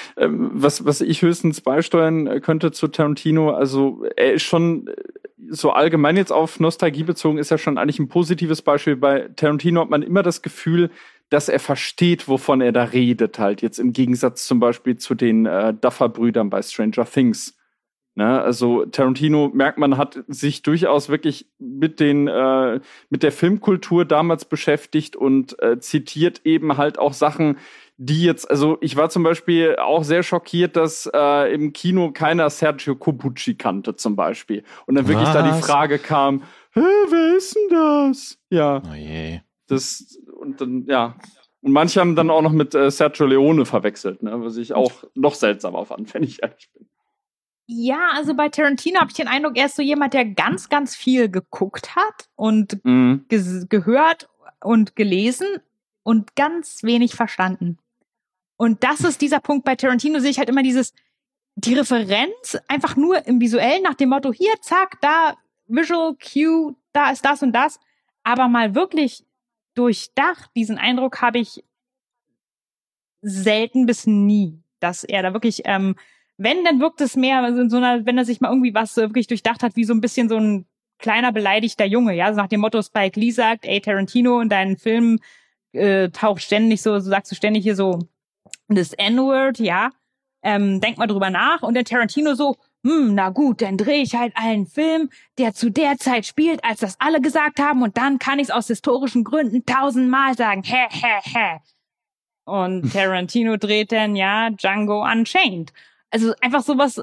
S7: was ich höchstens beisteuern könnte zu Tarantino, also er ist schon so allgemein jetzt auf Nostalgie bezogen, ist ja schon eigentlich ein positives Beispiel. Bei Tarantino hat man immer das Gefühl, dass er versteht, wovon er da redet, halt jetzt im Gegensatz zum Beispiel zu den Duffer-Brüdern bei Stranger Things. Ne? Also Tarantino, merkt man, hat sich durchaus wirklich mit der Filmkultur damals beschäftigt und zitiert eben halt auch Sachen, die jetzt, also ich war zum Beispiel auch sehr schockiert, dass im Kino keiner Sergio Corbucci kannte zum Beispiel. Und dann wirklich da die Frage kam, wer ist denn das? Ja.
S4: Oh je.
S7: Und dann, ja. Und manche haben dann auch noch mit Sergio Leone verwechselt, ne? Was ich auch noch seltsamer fand, wenn ich ehrlich bin.
S5: Ja, also bei Tarantino habe ich den Eindruck, er ist so jemand, der ganz, ganz viel geguckt hat und gehört und gelesen und ganz wenig verstanden. Und das ist dieser Punkt bei Tarantino, sehe ich halt immer die Referenz einfach nur im Visuellen nach dem Motto, hier, zack, da, Visual Cue, da ist das und das. Aber mal wirklich durchdacht, diesen Eindruck habe ich selten bis nie, dass er da wirklich, wenn, dann wirkt es mehr in so einer, wenn er sich mal irgendwie was wirklich durchdacht hat, wie so ein bisschen so ein kleiner beleidigter Junge, ja, so nach dem Motto Spike Lee sagt, ey Tarantino, in deinen Filmen taucht ständig so sagst du ständig hier so das N-Word, ja, denk mal drüber nach und der Tarantino so, na gut, dann drehe ich halt einen Film, der zu der Zeit spielt, als das alle gesagt haben und dann kann ich es aus historischen Gründen 1000-mal sagen, Und Tarantino dreht dann, ja, Django Unchained. Also einfach sowas,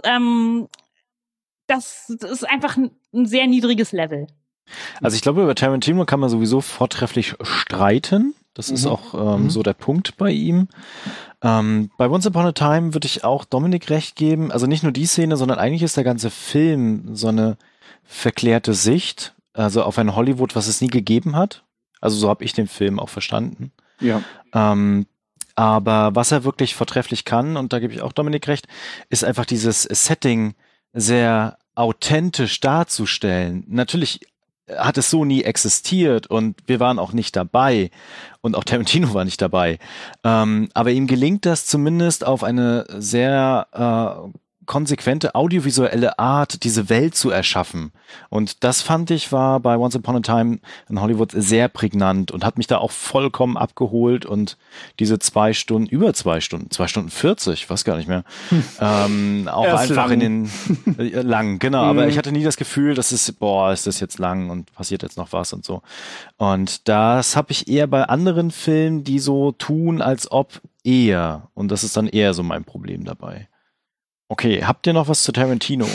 S5: das ist einfach ein sehr niedriges Level.
S4: Also ich glaube, über Tarantino kann man sowieso vortrefflich streiten. Das ist auch so der Punkt bei ihm. Bei Once Upon a Time würde ich auch Dominik recht geben. Also nicht nur die Szene, sondern eigentlich ist der ganze Film so eine verklärte Sicht, also auf ein Hollywood, was es nie gegeben hat. Also so habe ich den Film auch verstanden.
S7: Ja.
S4: Aber was er wirklich vortrefflich kann, und da gebe ich auch Dominik recht, ist einfach dieses Setting sehr authentisch darzustellen. Natürlich hat es so nie existiert und wir waren auch nicht dabei und auch Tarantino war nicht dabei. Aber ihm gelingt das zumindest auf eine sehr konsequente audiovisuelle Art, diese Welt zu erschaffen. Und das fand ich war bei Once Upon a Time in Hollywood sehr prägnant und hat mich da auch vollkommen abgeholt und diese 2 Stunden, über 2 Stunden, 2 Stunden 40, weiß gar nicht mehr, auch einfach lang. In den lang, genau, aber ich hatte nie das Gefühl, dass es, ist das jetzt lang und passiert jetzt noch was und so. Und das habe ich eher bei anderen Filmen, die so tun, als ob eher. Und das ist dann eher so mein Problem dabei. Okay, habt ihr noch was zu Tarantino?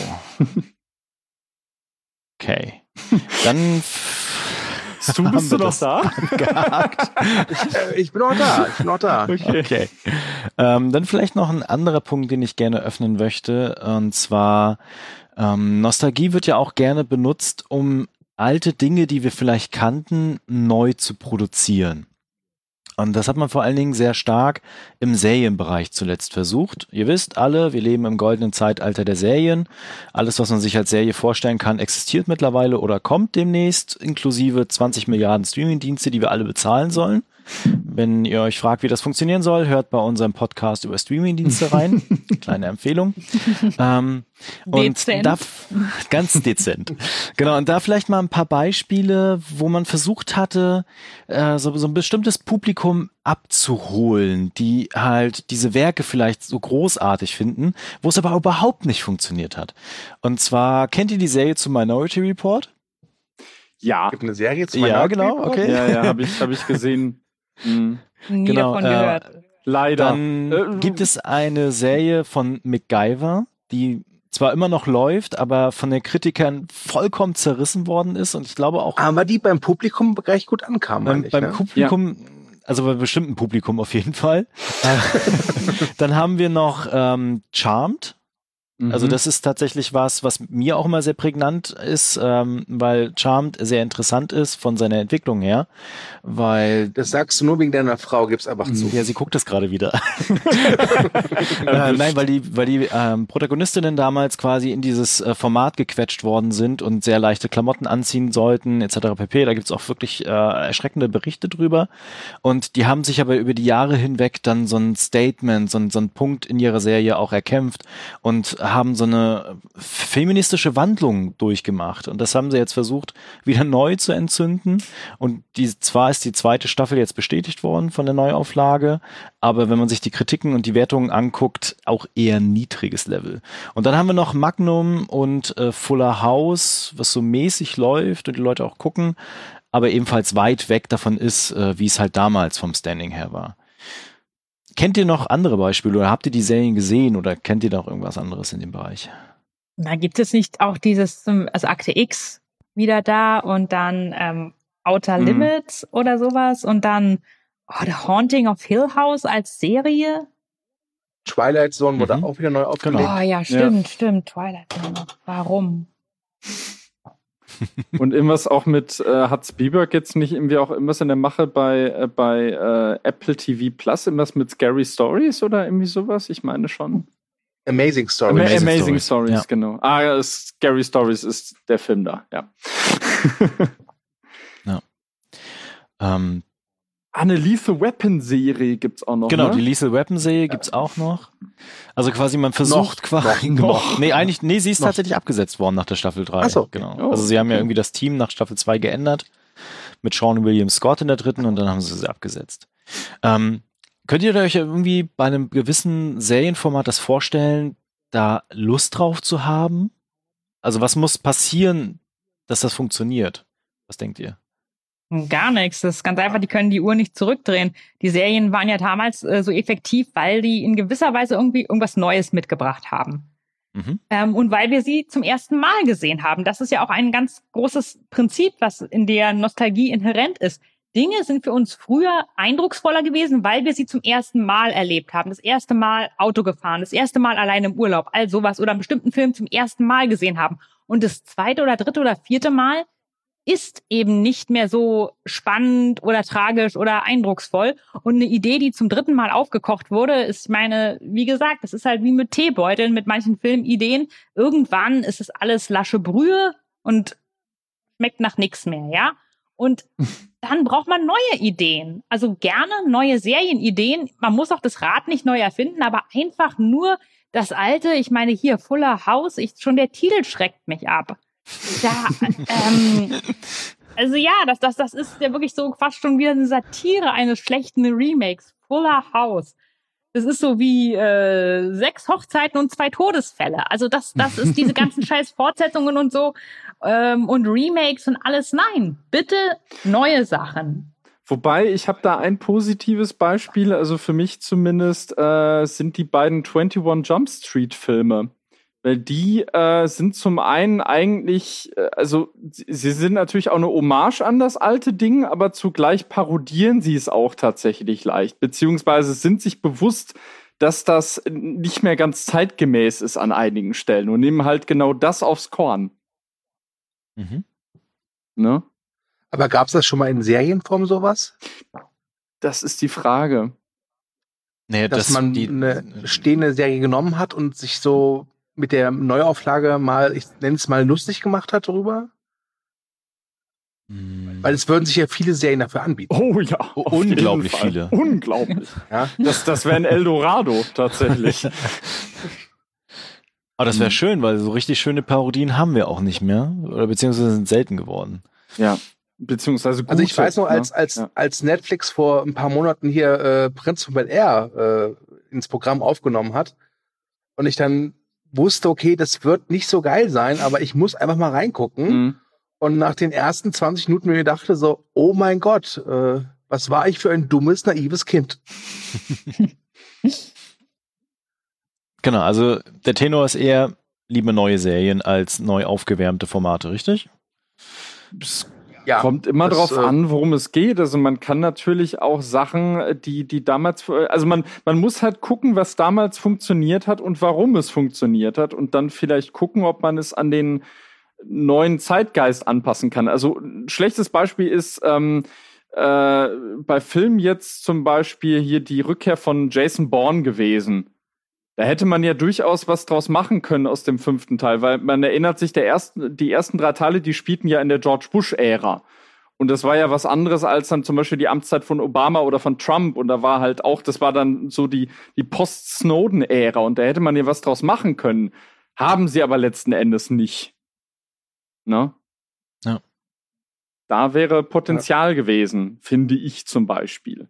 S4: Okay. Dann
S7: bist du noch da?
S6: Ich bin auch da.
S4: Okay. Dann vielleicht noch ein anderer Punkt, den ich gerne öffnen möchte. Und zwar, Nostalgie wird ja auch gerne benutzt, um alte Dinge, die wir vielleicht kannten, neu zu produzieren. Und das hat man vor allen Dingen sehr stark im Serienbereich zuletzt versucht. Ihr wisst alle, wir leben im goldenen Zeitalter der Serien. Alles, was man sich als Serie vorstellen kann, existiert mittlerweile oder kommt demnächst, inklusive 20 Milliarden Streamingdienste, die wir alle bezahlen sollen. Wenn ihr euch fragt, wie das funktionieren soll, hört bei unserem Podcast über Streamingdienste rein. Kleine Empfehlung. Und da, ganz dezent. Genau, und da vielleicht mal ein paar Beispiele, wo man versucht hatte, so ein bestimmtes Publikum abzuholen, die halt diese Werke vielleicht so großartig finden, wo es aber überhaupt nicht funktioniert hat. Und zwar, kennt ihr die Serie zu Minority Report?
S7: Ja.
S6: Gibt eine Serie zu
S4: Ja,
S6: Minority
S4: genau,
S6: Report?
S4: okay.
S7: Ja, hab ich gesehen.
S5: Nie
S4: Genau,
S5: davon gehört.
S7: Leider.
S4: Dann gibt es eine Serie von MacGyver, die zwar immer noch läuft, aber von den Kritikern vollkommen zerrissen worden ist und ich glaube auch
S6: Aber die beim Publikum recht gut ankam, meine ich,
S4: beim
S6: ne?
S4: Publikum, also bei bestimmten Publikum auf jeden Fall. Dann haben wir noch Charmed. Also das ist tatsächlich was mir auch immer sehr prägnant ist, weil Charmed sehr interessant ist von seiner Entwicklung her, weil
S6: Das sagst du nur wegen deiner Frau, gib's einfach zu.
S4: ja, sie guckt das gerade wieder. Nein, weil die Protagonistinnen damals quasi in dieses Format gequetscht worden sind und sehr leichte Klamotten anziehen sollten, etc. pp. Da gibt's auch wirklich erschreckende Berichte drüber. Und die haben sich aber über die Jahre hinweg dann so ein Statement, so ein Punkt in ihrer Serie auch erkämpft und haben so eine feministische Wandlung durchgemacht. Und das haben sie jetzt versucht, wieder neu zu entzünden. Und zwar ist die zweite Staffel jetzt bestätigt worden von der Neuauflage, aber wenn man sich die Kritiken und die Wertungen anguckt, auch eher niedriges Level. Und dann haben wir noch Magnum und Fuller House, was so mäßig läuft und die Leute auch gucken, aber ebenfalls weit weg davon ist, wie es halt damals vom Standing her war. Kennt ihr noch andere Beispiele oder habt ihr die Serien gesehen oder kennt ihr noch irgendwas anderes in dem Bereich?
S5: Na, gibt es nicht auch dieses, also Akte X wieder da und dann Outer Limits oder sowas und dann The Haunting of Hill House als Serie?
S6: Twilight Zone wurde auch wieder neu aufgelegt.
S5: Oh ja, stimmt. Twilight Zone. Warum?
S7: Und irgendwas auch mit, hat Spielberg jetzt nicht irgendwie auch irgendwas in der Mache bei Apple TV Plus, irgendwas mit Scary Stories oder irgendwie sowas? Ich meine schon.
S6: Amazing Stories.
S7: Amazing Stories,
S4: ja.
S7: genau. Scary Stories ist der Film da, ja. Eine Lethal Weapon Serie gibt's auch noch.
S4: Genau,
S7: ne?
S4: die Lethal Weapon Serie gibt's auch noch. Also quasi man versucht noch. Nee, sie ist tatsächlich abgesetzt worden nach der Staffel 3.
S6: Ach so.
S4: Genau.
S7: Oh,
S4: Also sie haben ja irgendwie das Team nach Staffel 2 geändert mit Sean William Scott in der dritten und dann haben sie abgesetzt. Könnt ihr euch irgendwie bei einem gewissen Serienformat das vorstellen, da Lust drauf zu haben? Also was muss passieren, dass das funktioniert? Was denkt ihr?
S5: Gar nichts. Das ist ganz einfach, die können die Uhr nicht zurückdrehen. Die Serien waren ja damals so effektiv, weil die in gewisser Weise irgendwie irgendwas Neues mitgebracht haben. Und weil wir sie zum ersten Mal gesehen haben. Das ist ja auch ein ganz großes Prinzip, was in der Nostalgie inhärent ist. Dinge sind für uns früher eindrucksvoller gewesen, weil wir sie zum ersten Mal erlebt haben. Das erste Mal Auto gefahren, das erste Mal allein im Urlaub, all sowas oder einen bestimmten Film zum ersten Mal gesehen haben. Und das zweite oder dritte oder vierte Mal ist eben nicht mehr so spannend oder tragisch oder eindrucksvoll. Und eine Idee, die zum dritten Mal aufgekocht wurde, ist wie gesagt, das ist halt wie mit Teebeuteln, mit manchen Filmideen. Irgendwann ist es alles lasche Brühe und schmeckt nach nichts mehr, ja? Und dann braucht man neue Ideen. Also gerne neue Serienideen. Man muss auch das Rad nicht neu erfinden, aber einfach nur das Alte. Ich meine, hier Fuller House, schon der Titel schreckt mich ab. Ja, also ja, das ist ja wirklich so fast schon wieder eine Satire eines schlechten Remakes. Fuller House. Das ist so wie 6 Hochzeiten und 2 Todesfälle. Also das ist diese ganzen scheiß Fortsetzungen und so und Remakes und alles. Nein, bitte neue Sachen.
S7: Wobei, ich habe da ein positives Beispiel, also für mich zumindest sind die beiden 21 Jump Street Filme. Weil die sind zum einen eigentlich, also sie sind natürlich auch eine Hommage an das alte Ding, aber zugleich parodieren sie es auch tatsächlich leicht, beziehungsweise sind sich bewusst, dass das nicht mehr ganz zeitgemäß ist an einigen Stellen und nehmen halt genau das aufs Korn. Ne?
S6: Aber gab es das schon mal in Serienform sowas?
S7: Das ist die Frage.
S4: Nee,
S6: Dass man eine stehende Serie genommen hat und sich so mit der Neuauflage mal, ich nenne es mal, lustig gemacht hat darüber? Weil es würden sich ja viele Serien dafür anbieten.
S7: Oh ja,
S4: unglaublich viele.
S7: Unglaublich.
S6: Ja?
S7: Das wäre ein Eldorado, tatsächlich.
S4: Aber das wäre schön, weil so richtig schöne Parodien haben wir auch nicht mehr. Oder beziehungsweise sind selten geworden.
S7: Ja, beziehungsweise gute.
S6: Also ich weiß noch, als Netflix vor ein paar Monaten hier Prinz von Bel-Air ins Programm aufgenommen hat und ich dann wusste, okay, das wird nicht so geil sein, aber ich muss einfach mal reingucken. Und nach den ersten 20 Minuten mir dachte so, oh mein Gott, was war ich für ein dummes, naives Kind.
S4: Genau, also der Tenor ist eher liebe neue Serien als neu aufgewärmte Formate, richtig?
S6: Ja,
S7: kommt immer drauf an, worum es geht. Also man kann natürlich auch Sachen, die damals, also man muss halt gucken, was damals funktioniert hat und warum es funktioniert hat und dann vielleicht gucken, ob man es an den neuen Zeitgeist anpassen kann. Also ein schlechtes Beispiel ist bei Filmen jetzt zum Beispiel hier die Rückkehr von Jason Bourne gewesen. Da hätte man ja durchaus was draus machen können aus dem 5. Teil, weil man erinnert sich, die ersten 3 Teile, die spielten ja in der George Bush-Ära. Und das war ja was anderes als dann zum Beispiel die Amtszeit von Obama oder von Trump. Und da war halt auch, das war dann so die Post-Snowden-Ära. Und da hätte man ja was draus machen können. Haben sie aber letzten Endes nicht. Ne?
S4: Ja.
S7: Da wäre Potenzial gewesen, finde ich zum Beispiel.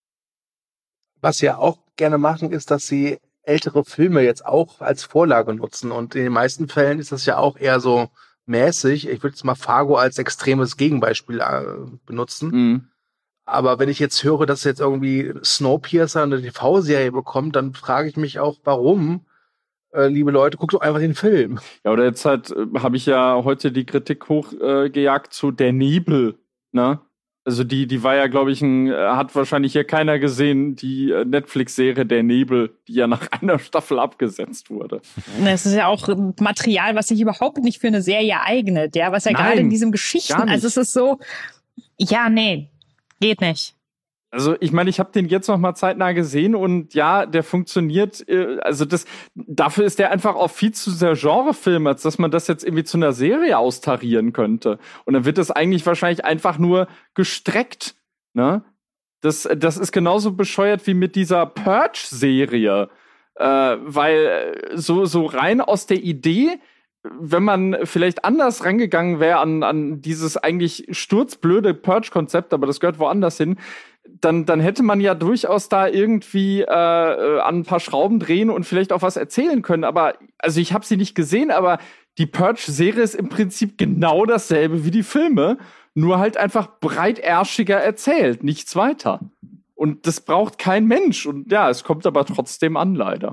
S6: Was sie ja auch gerne machen, ist, dass sie ältere Filme jetzt auch als Vorlage nutzen. Und in den meisten Fällen ist das ja auch eher so mäßig. Ich würde jetzt mal Fargo als extremes Gegenbeispiel benutzen.
S7: Mhm.
S6: Aber wenn ich jetzt höre, dass jetzt irgendwie Snowpiercer eine TV-Serie bekommt, dann frage ich mich auch, warum? Liebe Leute, guckt doch einfach den Film.
S7: Ja, oder jetzt halt habe ich ja heute die Kritik hochgejagt zu Der Nebel, ne? Also die war ja, glaube ich, hat wahrscheinlich hier keiner gesehen, die Netflix-Serie Der Nebel, die ja nach einer Staffel abgesetzt wurde.
S5: Es ist ja auch Material, was sich überhaupt nicht für eine Serie eignet, ja, was ja gerade in diesem Geschichten, also es ist so, ja, nee, geht nicht.
S7: Also ich meine, ich habe den jetzt noch mal zeitnah gesehen und ja, der funktioniert, also dafür ist der einfach auch viel zu sehr Genrefilm, als dass man das jetzt irgendwie zu einer Serie austarieren könnte. Und dann wird das eigentlich wahrscheinlich einfach nur gestreckt, ne? Das ist genauso bescheuert wie mit dieser Purge-Serie, weil so rein aus der Idee, wenn man vielleicht anders rangegangen wäre an dieses eigentlich sturzblöde Purge-Konzept, aber das gehört woanders hin, dann hätte man ja durchaus da irgendwie an ein paar Schrauben drehen und vielleicht auch was erzählen können. Aber, also ich habe sie nicht gesehen, aber die Purge-Serie ist im Prinzip genau dasselbe wie die Filme, nur halt einfach breiterschiger erzählt, nichts weiter. Und das braucht kein Mensch. Und ja, es kommt aber trotzdem an, leider.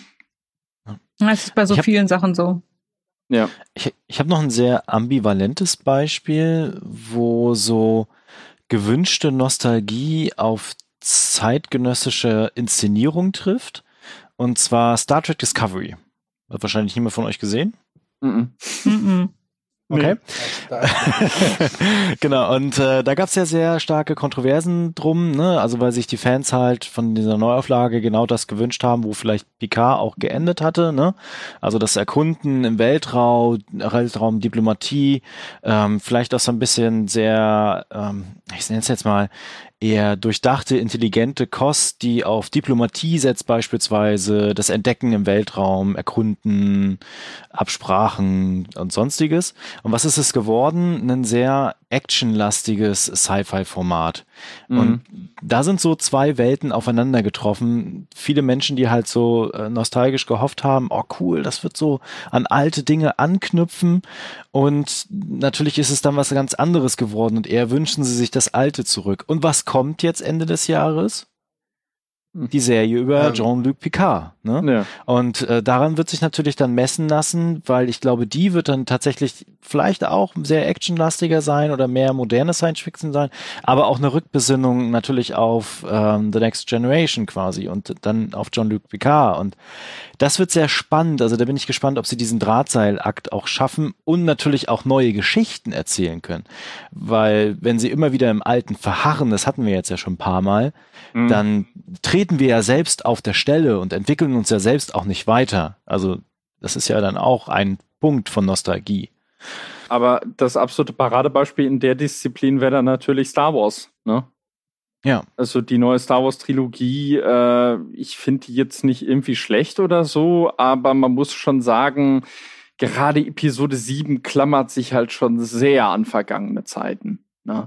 S5: Das ist bei so vielen Sachen so.
S4: Ja. Ich habe noch ein sehr ambivalentes Beispiel, wo so gewünschte Nostalgie auf zeitgenössische Inszenierung trifft. Und zwar Star Trek Discovery. Hat wahrscheinlich niemand von euch gesehen? Okay. Genau, und da gab es ja sehr starke Kontroversen drum, ne? Also weil sich die Fans halt von dieser Neuauflage genau das gewünscht haben, wo vielleicht Picard auch geendet hatte, ne? Also das Erkunden im Weltraum, Diplomatie, vielleicht auch so ein bisschen sehr, ich nenne es jetzt mal, eher durchdachte, intelligente Kost, die auf Diplomatie setzt beispielsweise, das Entdecken im Weltraum, Erkunden, Absprachen und Sonstiges. Und was ist es geworden? Ein sehr actionlastiges Sci-Fi-Format. Und da sind so 2 Welten aufeinander getroffen. Viele Menschen, die halt so nostalgisch gehofft haben, oh cool, das wird so an alte Dinge anknüpfen. Und natürlich ist es dann was ganz anderes geworden und eher wünschen sie sich das Alte zurück. Und was kommt jetzt Ende des Jahres? Die Serie über Jean-Luc Picard. Ne? Ja. Und daran wird sich natürlich dann messen lassen, weil ich glaube, die wird dann tatsächlich vielleicht auch sehr actionlastiger sein oder mehr moderne Science-Fiction sein, aber auch eine Rückbesinnung natürlich auf The Next Generation quasi und dann auf Jean-Luc Picard. Und das wird sehr spannend. Also da bin ich gespannt, ob sie diesen Drahtseilakt auch schaffen und natürlich auch neue Geschichten erzählen können. Weil wenn sie immer wieder im Alten verharren, das hatten wir jetzt ja schon ein paar Mal, dann treten wir ja selbst auf der Stelle und entwickeln uns ja selbst auch nicht weiter. Also das ist ja dann auch ein Punkt von Nostalgie.
S7: Aber das absolute Paradebeispiel in der Disziplin wäre dann natürlich Star Wars, ne?
S4: Ja.
S7: Also die neue Star Wars Trilogie, ich finde die jetzt nicht irgendwie schlecht oder so, aber man muss schon sagen, gerade Episode 7 klammert sich halt schon sehr an vergangene Zeiten, ne?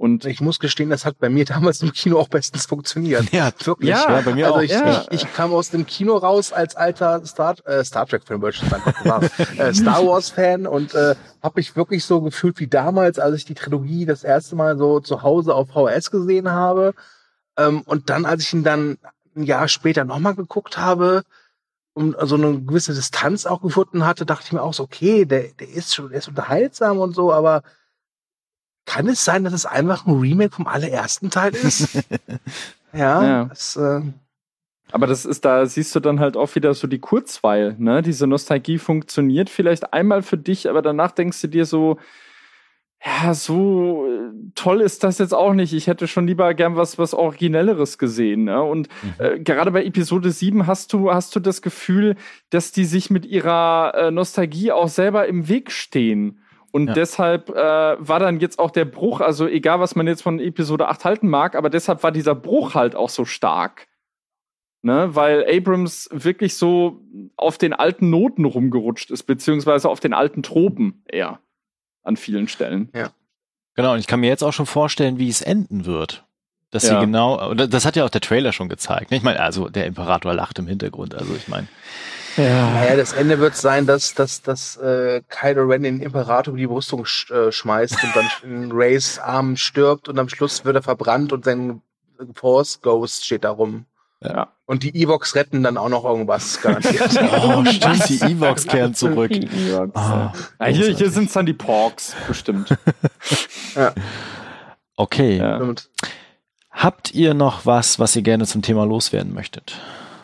S7: Und
S6: ich muss gestehen, das hat bei mir damals im Kino auch bestens funktioniert.
S4: Ja,
S6: wirklich.
S4: Ja, bei mir
S6: also
S4: auch.
S6: ich kam aus dem Kino raus als alter Star Trek-Fan, wollte ich schon sagen, Star Wars-Fan und habe mich wirklich so gefühlt wie damals, als ich die Trilogie das erste Mal so zu Hause auf VHS gesehen habe. Und dann, als ich ihn dann ein Jahr später nochmal geguckt habe und so eine gewisse Distanz auch gefunden hatte, dachte ich mir auch so, okay, der ist unterhaltsam und so, aber kann es sein, dass es einfach ein Remake vom allerersten Teil ist? Ja.
S7: Aber das ist, da siehst du dann halt auch wieder so die Kurzweil, ne? Diese Nostalgie funktioniert vielleicht einmal für dich, aber danach denkst du dir so, ja, so toll ist das jetzt auch nicht. Ich hätte schon lieber gern was Originelleres gesehen. Ne? Und gerade bei Episode 7 hast du das Gefühl, dass die sich mit ihrer Nostalgie auch selber im Weg stehen. Und deshalb war dann jetzt auch der Bruch, also egal, was man jetzt von Episode 8 halten mag, aber deshalb war dieser Bruch halt auch so stark. Ne? Weil Abrams wirklich so auf den alten Noten rumgerutscht ist, beziehungsweise auf den alten Tropen eher. An vielen Stellen.
S6: Ja.
S4: Genau, und ich kann mir jetzt auch schon vorstellen, wie es enden wird. Dass sie genau, das hat ja auch der Trailer schon gezeigt. Ich meine, also der Imperator lacht im Hintergrund, also ich meine.
S6: Ja. Naja, das Ende wird sein, dass Kylo Ren den Imperator über die Brüstung schmeißt und dann in Reys Arm stirbt und am Schluss wird er verbrannt und sein Force Ghost steht da rum.
S7: Ja.
S6: Und die Ewoks retten dann auch noch irgendwas garantiert.
S4: Oh, stimmt, die Ewoks kehren zurück.
S5: Die Ewoks.
S7: Ja, hier sind es dann die Porks, bestimmt.
S6: Ja.
S4: Okay.
S7: Ja.
S4: Habt ihr noch was ihr gerne zum Thema loswerden möchtet?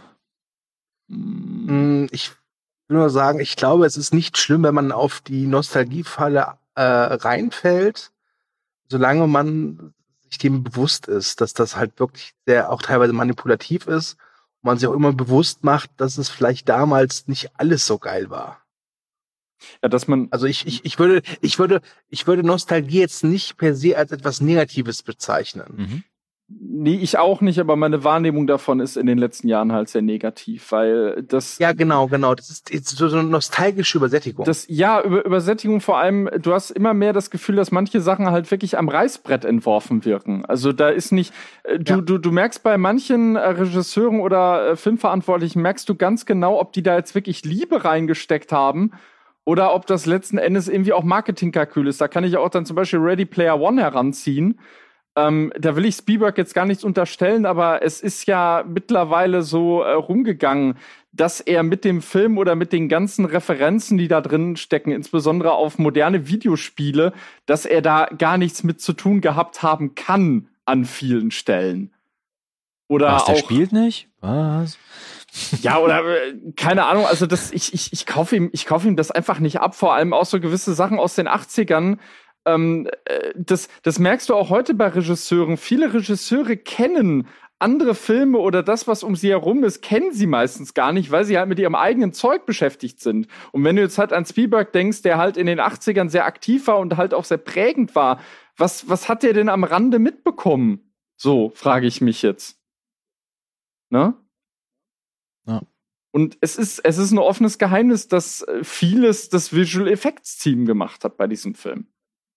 S6: Ich will nur sagen, ich glaube, es ist nicht schlimm, wenn man auf die Nostalgiefalle reinfällt, solange man sich dem bewusst ist, dass das halt wirklich sehr auch teilweise manipulativ ist und man sich auch immer bewusst macht, dass es vielleicht damals nicht alles so geil war.
S7: Ja, dass man.
S6: Also ich würde Nostalgie jetzt nicht per se als etwas Negatives bezeichnen.
S4: Mhm.
S7: Nee, ich auch nicht, aber meine Wahrnehmung davon ist in den letzten Jahren halt sehr negativ, weil das...
S6: Ja, genau. Das ist so eine nostalgische Übersättigung.
S7: Übersättigung vor allem, du hast immer mehr das Gefühl, dass manche Sachen halt wirklich am Reißbrett entworfen wirken. Also da ist nicht... Du merkst bei manchen Regisseuren oder Filmverantwortlichen, merkst du ganz genau, ob die da jetzt wirklich Liebe reingesteckt haben oder ob das letzten Endes irgendwie auch Marketingkalkül ist. Da kann ich auch dann zum Beispiel Ready Player One heranziehen. Da will ich Spielberg jetzt gar nichts unterstellen, aber es ist ja mittlerweile so rumgegangen, dass er mit dem Film oder mit den ganzen Referenzen, die da drin stecken, insbesondere auf moderne Videospiele, dass er da gar nichts mit zu tun gehabt haben kann an vielen Stellen. Oder
S4: was, der
S7: auch,
S4: spielt nicht? Was?
S7: Ja, oder keine Ahnung, also ich kaufe ihm das einfach nicht ab, vor allem auch so gewisse Sachen aus den 80ern. Das merkst du auch heute bei Regisseuren. Viele Regisseure kennen andere Filme oder das, was um sie herum ist, kennen sie meistens gar nicht, weil sie halt mit ihrem eigenen Zeug beschäftigt sind. Und wenn du jetzt halt an Spielberg denkst, der halt in den 80ern sehr aktiv war und halt auch sehr prägend war, was hat der denn am Rande mitbekommen? So, frage ich mich jetzt. Ne?
S4: Ja.
S7: Und es ist ein offenes Geheimnis, dass vieles das Visual Effects Team gemacht hat bei diesem Film.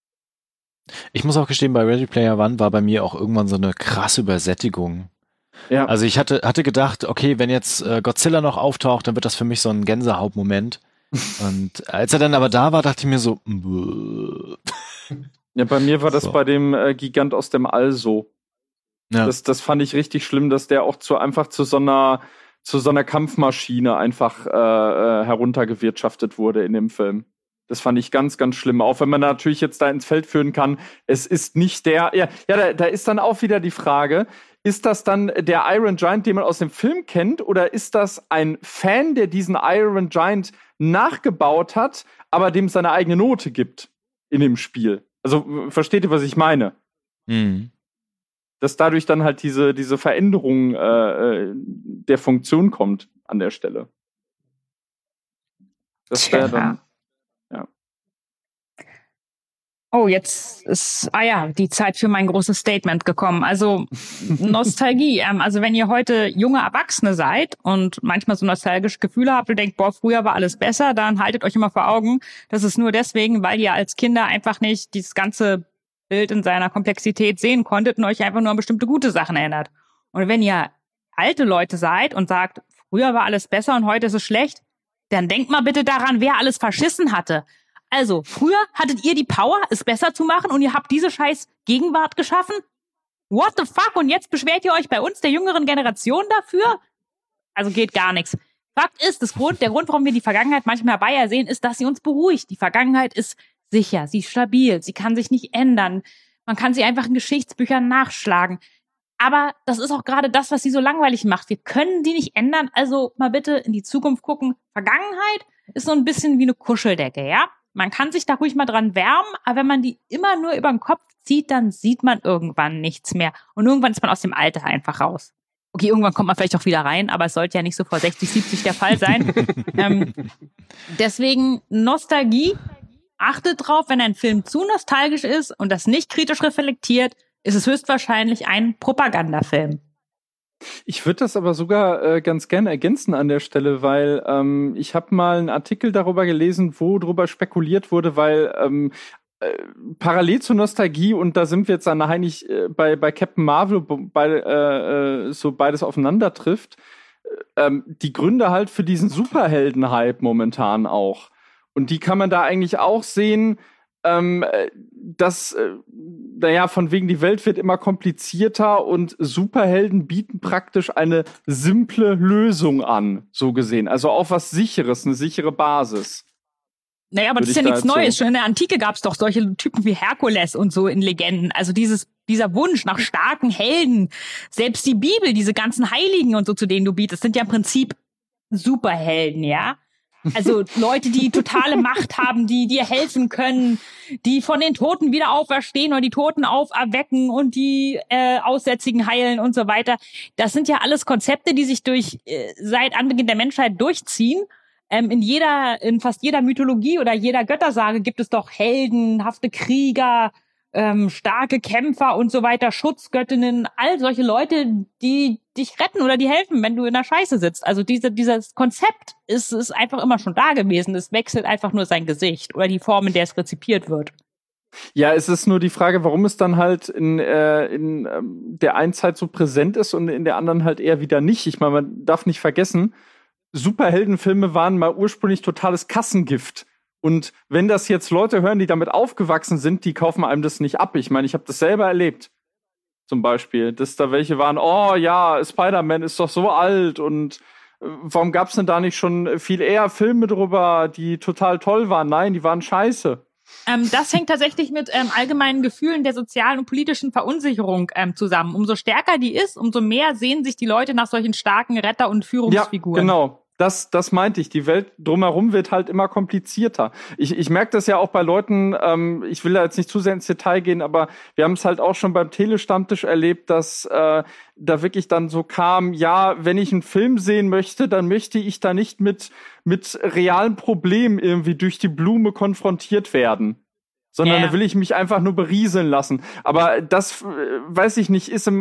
S4: Ich muss auch gestehen, bei Ready Player One war bei mir auch irgendwann so eine krasse Übersättigung.
S7: Ja.
S4: Also ich hatte gedacht, okay, wenn jetzt Godzilla noch auftaucht, dann wird das für mich so ein Gänsehautmoment. Und als er dann aber da war, dachte ich mir so,
S7: Ja, bei mir war das
S4: So.
S7: bei dem Gigant aus dem All so.
S4: ja.
S7: Das fand ich richtig schlimm, dass der auch zu so einer Kampfmaschine einfach heruntergewirtschaftet wurde in dem Film. Das fand ich ganz, ganz schlimm. Auch wenn man natürlich jetzt da ins Feld führen kann, es ist nicht da ist dann auch wieder die Frage, ist das dann der Iron Giant, den man aus dem Film kennt, oder ist das ein Fan, der diesen Iron Giant nachgebaut hat, aber dem seine eigene Note gibt in dem Spiel? Also, versteht ihr, was ich meine?
S4: Mhm.
S7: Dass dadurch dann halt diese Veränderung der Funktion kommt an der Stelle. Das wäre dann...
S5: Oh, jetzt ist, die Zeit für mein großes Statement gekommen. Also Nostalgie. Also wenn ihr heute junge Erwachsene seid und manchmal so nostalgische Gefühle habt und denkt, boah, früher war alles besser, dann haltet euch immer vor Augen, das ist nur deswegen, weil ihr als Kinder einfach nicht dieses ganze Bild in seiner Komplexität sehen konntet und euch einfach nur an bestimmte gute Sachen erinnert. Und wenn ihr alte Leute seid und sagt, früher war alles besser und heute ist es schlecht, dann denkt mal bitte daran, wer alles verschissen hatte. Also, früher hattet ihr die Power, es besser zu machen und ihr habt diese scheiß Gegenwart geschaffen? What the fuck? Und jetzt beschwert ihr euch bei uns, der jüngeren Generation, dafür? Also geht gar nichts. Fakt ist, der Grund, warum wir die Vergangenheit manchmal herbeisersehen, ist, dass sie uns beruhigt. Die Vergangenheit ist sicher, sie ist stabil, sie kann sich nicht ändern. Man kann sie einfach in Geschichtsbüchern nachschlagen. Aber das ist auch gerade das, was sie so langweilig macht. Wir können die nicht ändern, also mal bitte in die Zukunft gucken. Vergangenheit ist so ein bisschen wie eine Kuscheldecke, ja? Man kann sich da ruhig mal dran wärmen, aber wenn man die immer nur über den Kopf zieht, dann sieht man irgendwann nichts mehr. Und irgendwann ist man aus dem Alter einfach raus. Okay, irgendwann kommt man vielleicht auch wieder rein, aber es sollte ja nicht so vor 60, 70 der Fall sein. Deswegen Nostalgie. Achtet drauf, wenn ein Film zu nostalgisch ist und das nicht kritisch reflektiert, ist es höchstwahrscheinlich ein Propagandafilm.
S7: Ich würde das aber sogar ganz gerne ergänzen an der Stelle, weil ich habe mal einen Artikel darüber gelesen, wo darüber spekuliert wurde, weil parallel zur Nostalgie, und da sind wir jetzt dann eigentlich bei Captain Marvel, so beides aufeinander trifft, die Gründe halt für diesen Superhelden-Hype momentan auch. Und die kann man da eigentlich auch sehen, dass, von wegen die Welt wird immer komplizierter und Superhelden bieten praktisch eine simple Lösung an, so gesehen. Also auch was Sicheres, eine sichere Basis.
S5: Naja, aber das ist ja nichts Neues. Schon in der Antike gab es doch solche Typen wie Herkules und so in Legenden. Also dieser Wunsch nach starken Helden, selbst die Bibel, diese ganzen Heiligen und so, zu denen du bietest, sind ja im Prinzip Superhelden, ja? Also Leute, die totale Macht haben, die dir helfen können, die von den Toten wieder auferstehen oder die Toten auferwecken und die Aussätzigen heilen und so weiter. Das sind ja alles Konzepte, die sich seit Anbeginn der Menschheit durchziehen. In fast jeder Mythologie oder jeder Göttersage gibt es doch heldenhafte Krieger, starke Kämpfer und so weiter, Schutzgöttinnen, all solche Leute, die dich retten oder die helfen, wenn du in der Scheiße sitzt. Also dieses Konzept ist einfach immer schon da gewesen. Es wechselt einfach nur sein Gesicht oder die Form, in der es rezipiert wird.
S7: Ja, es ist nur die Frage, warum es dann halt in der einen Zeit so präsent ist und in der anderen halt eher wieder nicht. Ich meine, man darf nicht vergessen, Superheldenfilme waren mal ursprünglich totales Kassengift. Und wenn das jetzt Leute hören, die damit aufgewachsen sind, die kaufen einem das nicht ab. Ich meine, ich habe das selber erlebt. Zum Beispiel, dass da welche waren, oh ja, Spider-Man ist doch so alt und warum gab's denn da nicht schon viel eher Filme drüber, die total toll waren? Nein, die waren scheiße.
S5: Das hängt tatsächlich mit allgemeinen Gefühlen der sozialen und politischen Verunsicherung zusammen. Umso stärker die ist, umso mehr sehnen sich die Leute nach solchen starken Retter- und Führungsfiguren.
S7: Ja, genau. Das meinte ich. Die Welt drumherum wird halt immer komplizierter. Ich merke das ja auch bei Leuten, ich will da jetzt nicht zu sehr ins Detail gehen, aber wir haben es halt auch schon beim Telestammtisch erlebt, dass da wirklich dann so kam, ja, wenn ich einen Film sehen möchte, dann möchte ich da nicht mit realen Problemen irgendwie durch die Blume konfrontiert werden. Sondern da will ich mich einfach nur berieseln lassen. Aber das, weiß ich nicht, ist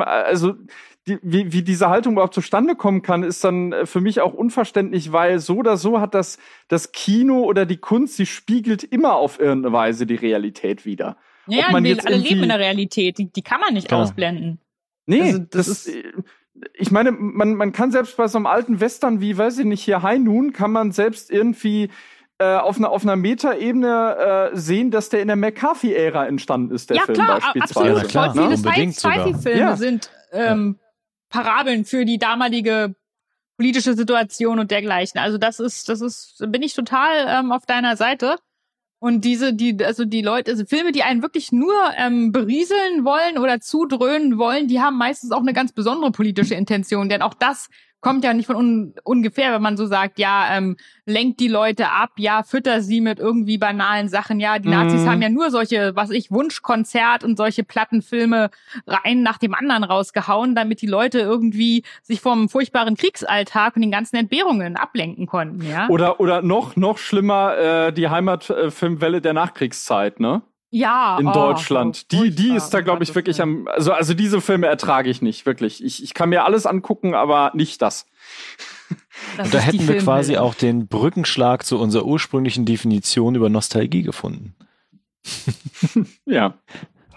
S7: wie diese Haltung überhaupt zustande kommen kann, ist dann für mich auch unverständlich, weil so oder so hat das Kino oder die Kunst, sie spiegelt immer auf irgendeine Weise die Realität wider.
S5: Ja, wir alle leben in der Realität, die kann man nicht ausblenden.
S7: Nee, also, das ist ich meine, man kann selbst bei so einem alten Western wie, weiß ich nicht, hier High Noon, kann man selbst irgendwie auf einer Metaebene sehen, dass der in der McCarthy-Ära entstanden ist, der Film
S5: klar,
S7: beispielsweise.
S5: Absolut. Ja, klar, viele Sci-Fi-Filme sind Parabeln für die damalige politische Situation und dergleichen. Also bin ich total auf deiner Seite. Und die Leute, also Filme, die einen wirklich nur berieseln wollen oder zudröhnen wollen, die haben meistens auch eine ganz besondere politische Intention, denn auch das kommt ja nicht von ungefähr, wenn man so sagt, ja, lenkt die Leute ab, ja, fütter sie mit irgendwie banalen Sachen, ja, die Nazis haben ja nur solche, Wunschkonzert und solche Plattenfilme rein nach dem anderen rausgehauen, damit die Leute irgendwie sich vom furchtbaren Kriegsalltag und den ganzen Entbehrungen ablenken konnten, ja.
S7: Oder noch schlimmer, die Heimatfilmwelle der Nachkriegszeit, ne?
S5: Ja.
S7: In Deutschland. Die ist da, glaube ich, wirklich also diese Filme ertrage ich nicht, wirklich. Ich kann mir alles angucken, aber nicht das.
S4: Und da hätten wir quasi auch den Brückenschlag zu unserer ursprünglichen Definition über Nostalgie gefunden.
S7: Ja.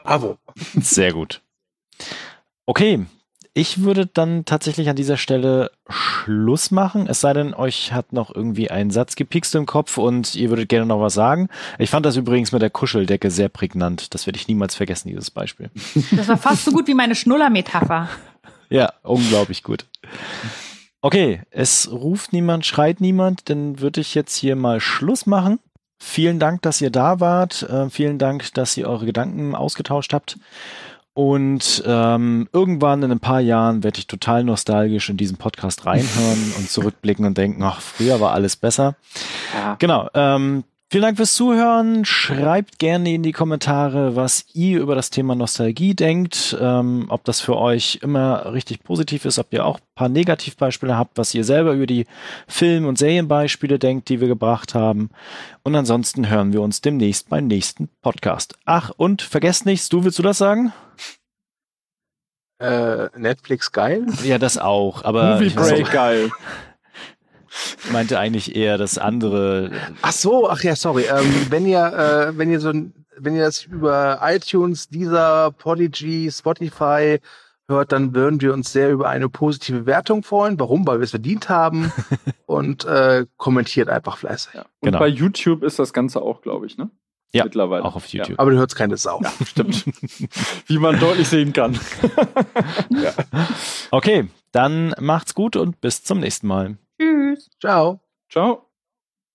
S6: Bravo.
S4: Sehr gut. Okay, ich würde dann tatsächlich an dieser Stelle Schluss machen, es sei denn, euch hat noch irgendwie ein Satz gepikst im Kopf und ihr würdet gerne noch was sagen. Ich fand das übrigens mit der Kuscheldecke sehr prägnant. Das werde ich niemals vergessen, dieses Beispiel.
S5: Das war fast so gut wie meine Schnuller-Metapher.
S4: Ja, unglaublich gut. Okay, es ruft niemand, schreit niemand, dann würde ich jetzt hier mal Schluss machen. Vielen Dank, dass ihr da wart. Vielen Dank, dass ihr eure Gedanken ausgetauscht habt. Und irgendwann in ein paar Jahren werde ich total nostalgisch in diesen Podcast reinhören und zurückblicken und denken, ach, früher war alles besser.
S7: Ja.
S4: Genau. Vielen Dank fürs Zuhören. Schreibt gerne in die Kommentare, was ihr über das Thema Nostalgie denkt, ob das für euch immer richtig positiv ist, ob ihr auch ein paar Negativbeispiele habt, was ihr selber über die Film- und Serienbeispiele denkt, die wir gebracht haben. Und ansonsten hören wir uns demnächst beim nächsten Podcast. Ach, und vergesst nichts, willst du das sagen?
S6: Netflix geil?
S4: Ja, das auch, aber
S7: Movie Break geil.
S4: ich meinte eigentlich eher das andere.
S6: Ach so, ach ja, sorry. Wenn ihr das über iTunes, Deezer, Podigy, Spotify hört, dann würden wir uns sehr über eine positive Wertung freuen. Warum? Weil wir es verdient haben. Und kommentiert einfach fleißig.
S7: Ja. Und
S4: Genau.
S7: bei YouTube ist das Ganze auch, glaube ich, ne?
S4: Ja,
S7: Mittlerweile.
S4: auch auf YouTube.
S6: Aber du hörst keine Sau.
S7: Ja, stimmt. Wie man deutlich sehen kann. Ja.
S4: Okay, dann macht's gut und bis zum nächsten Mal.
S5: Tschüss.
S6: Ciao.
S7: Ciao.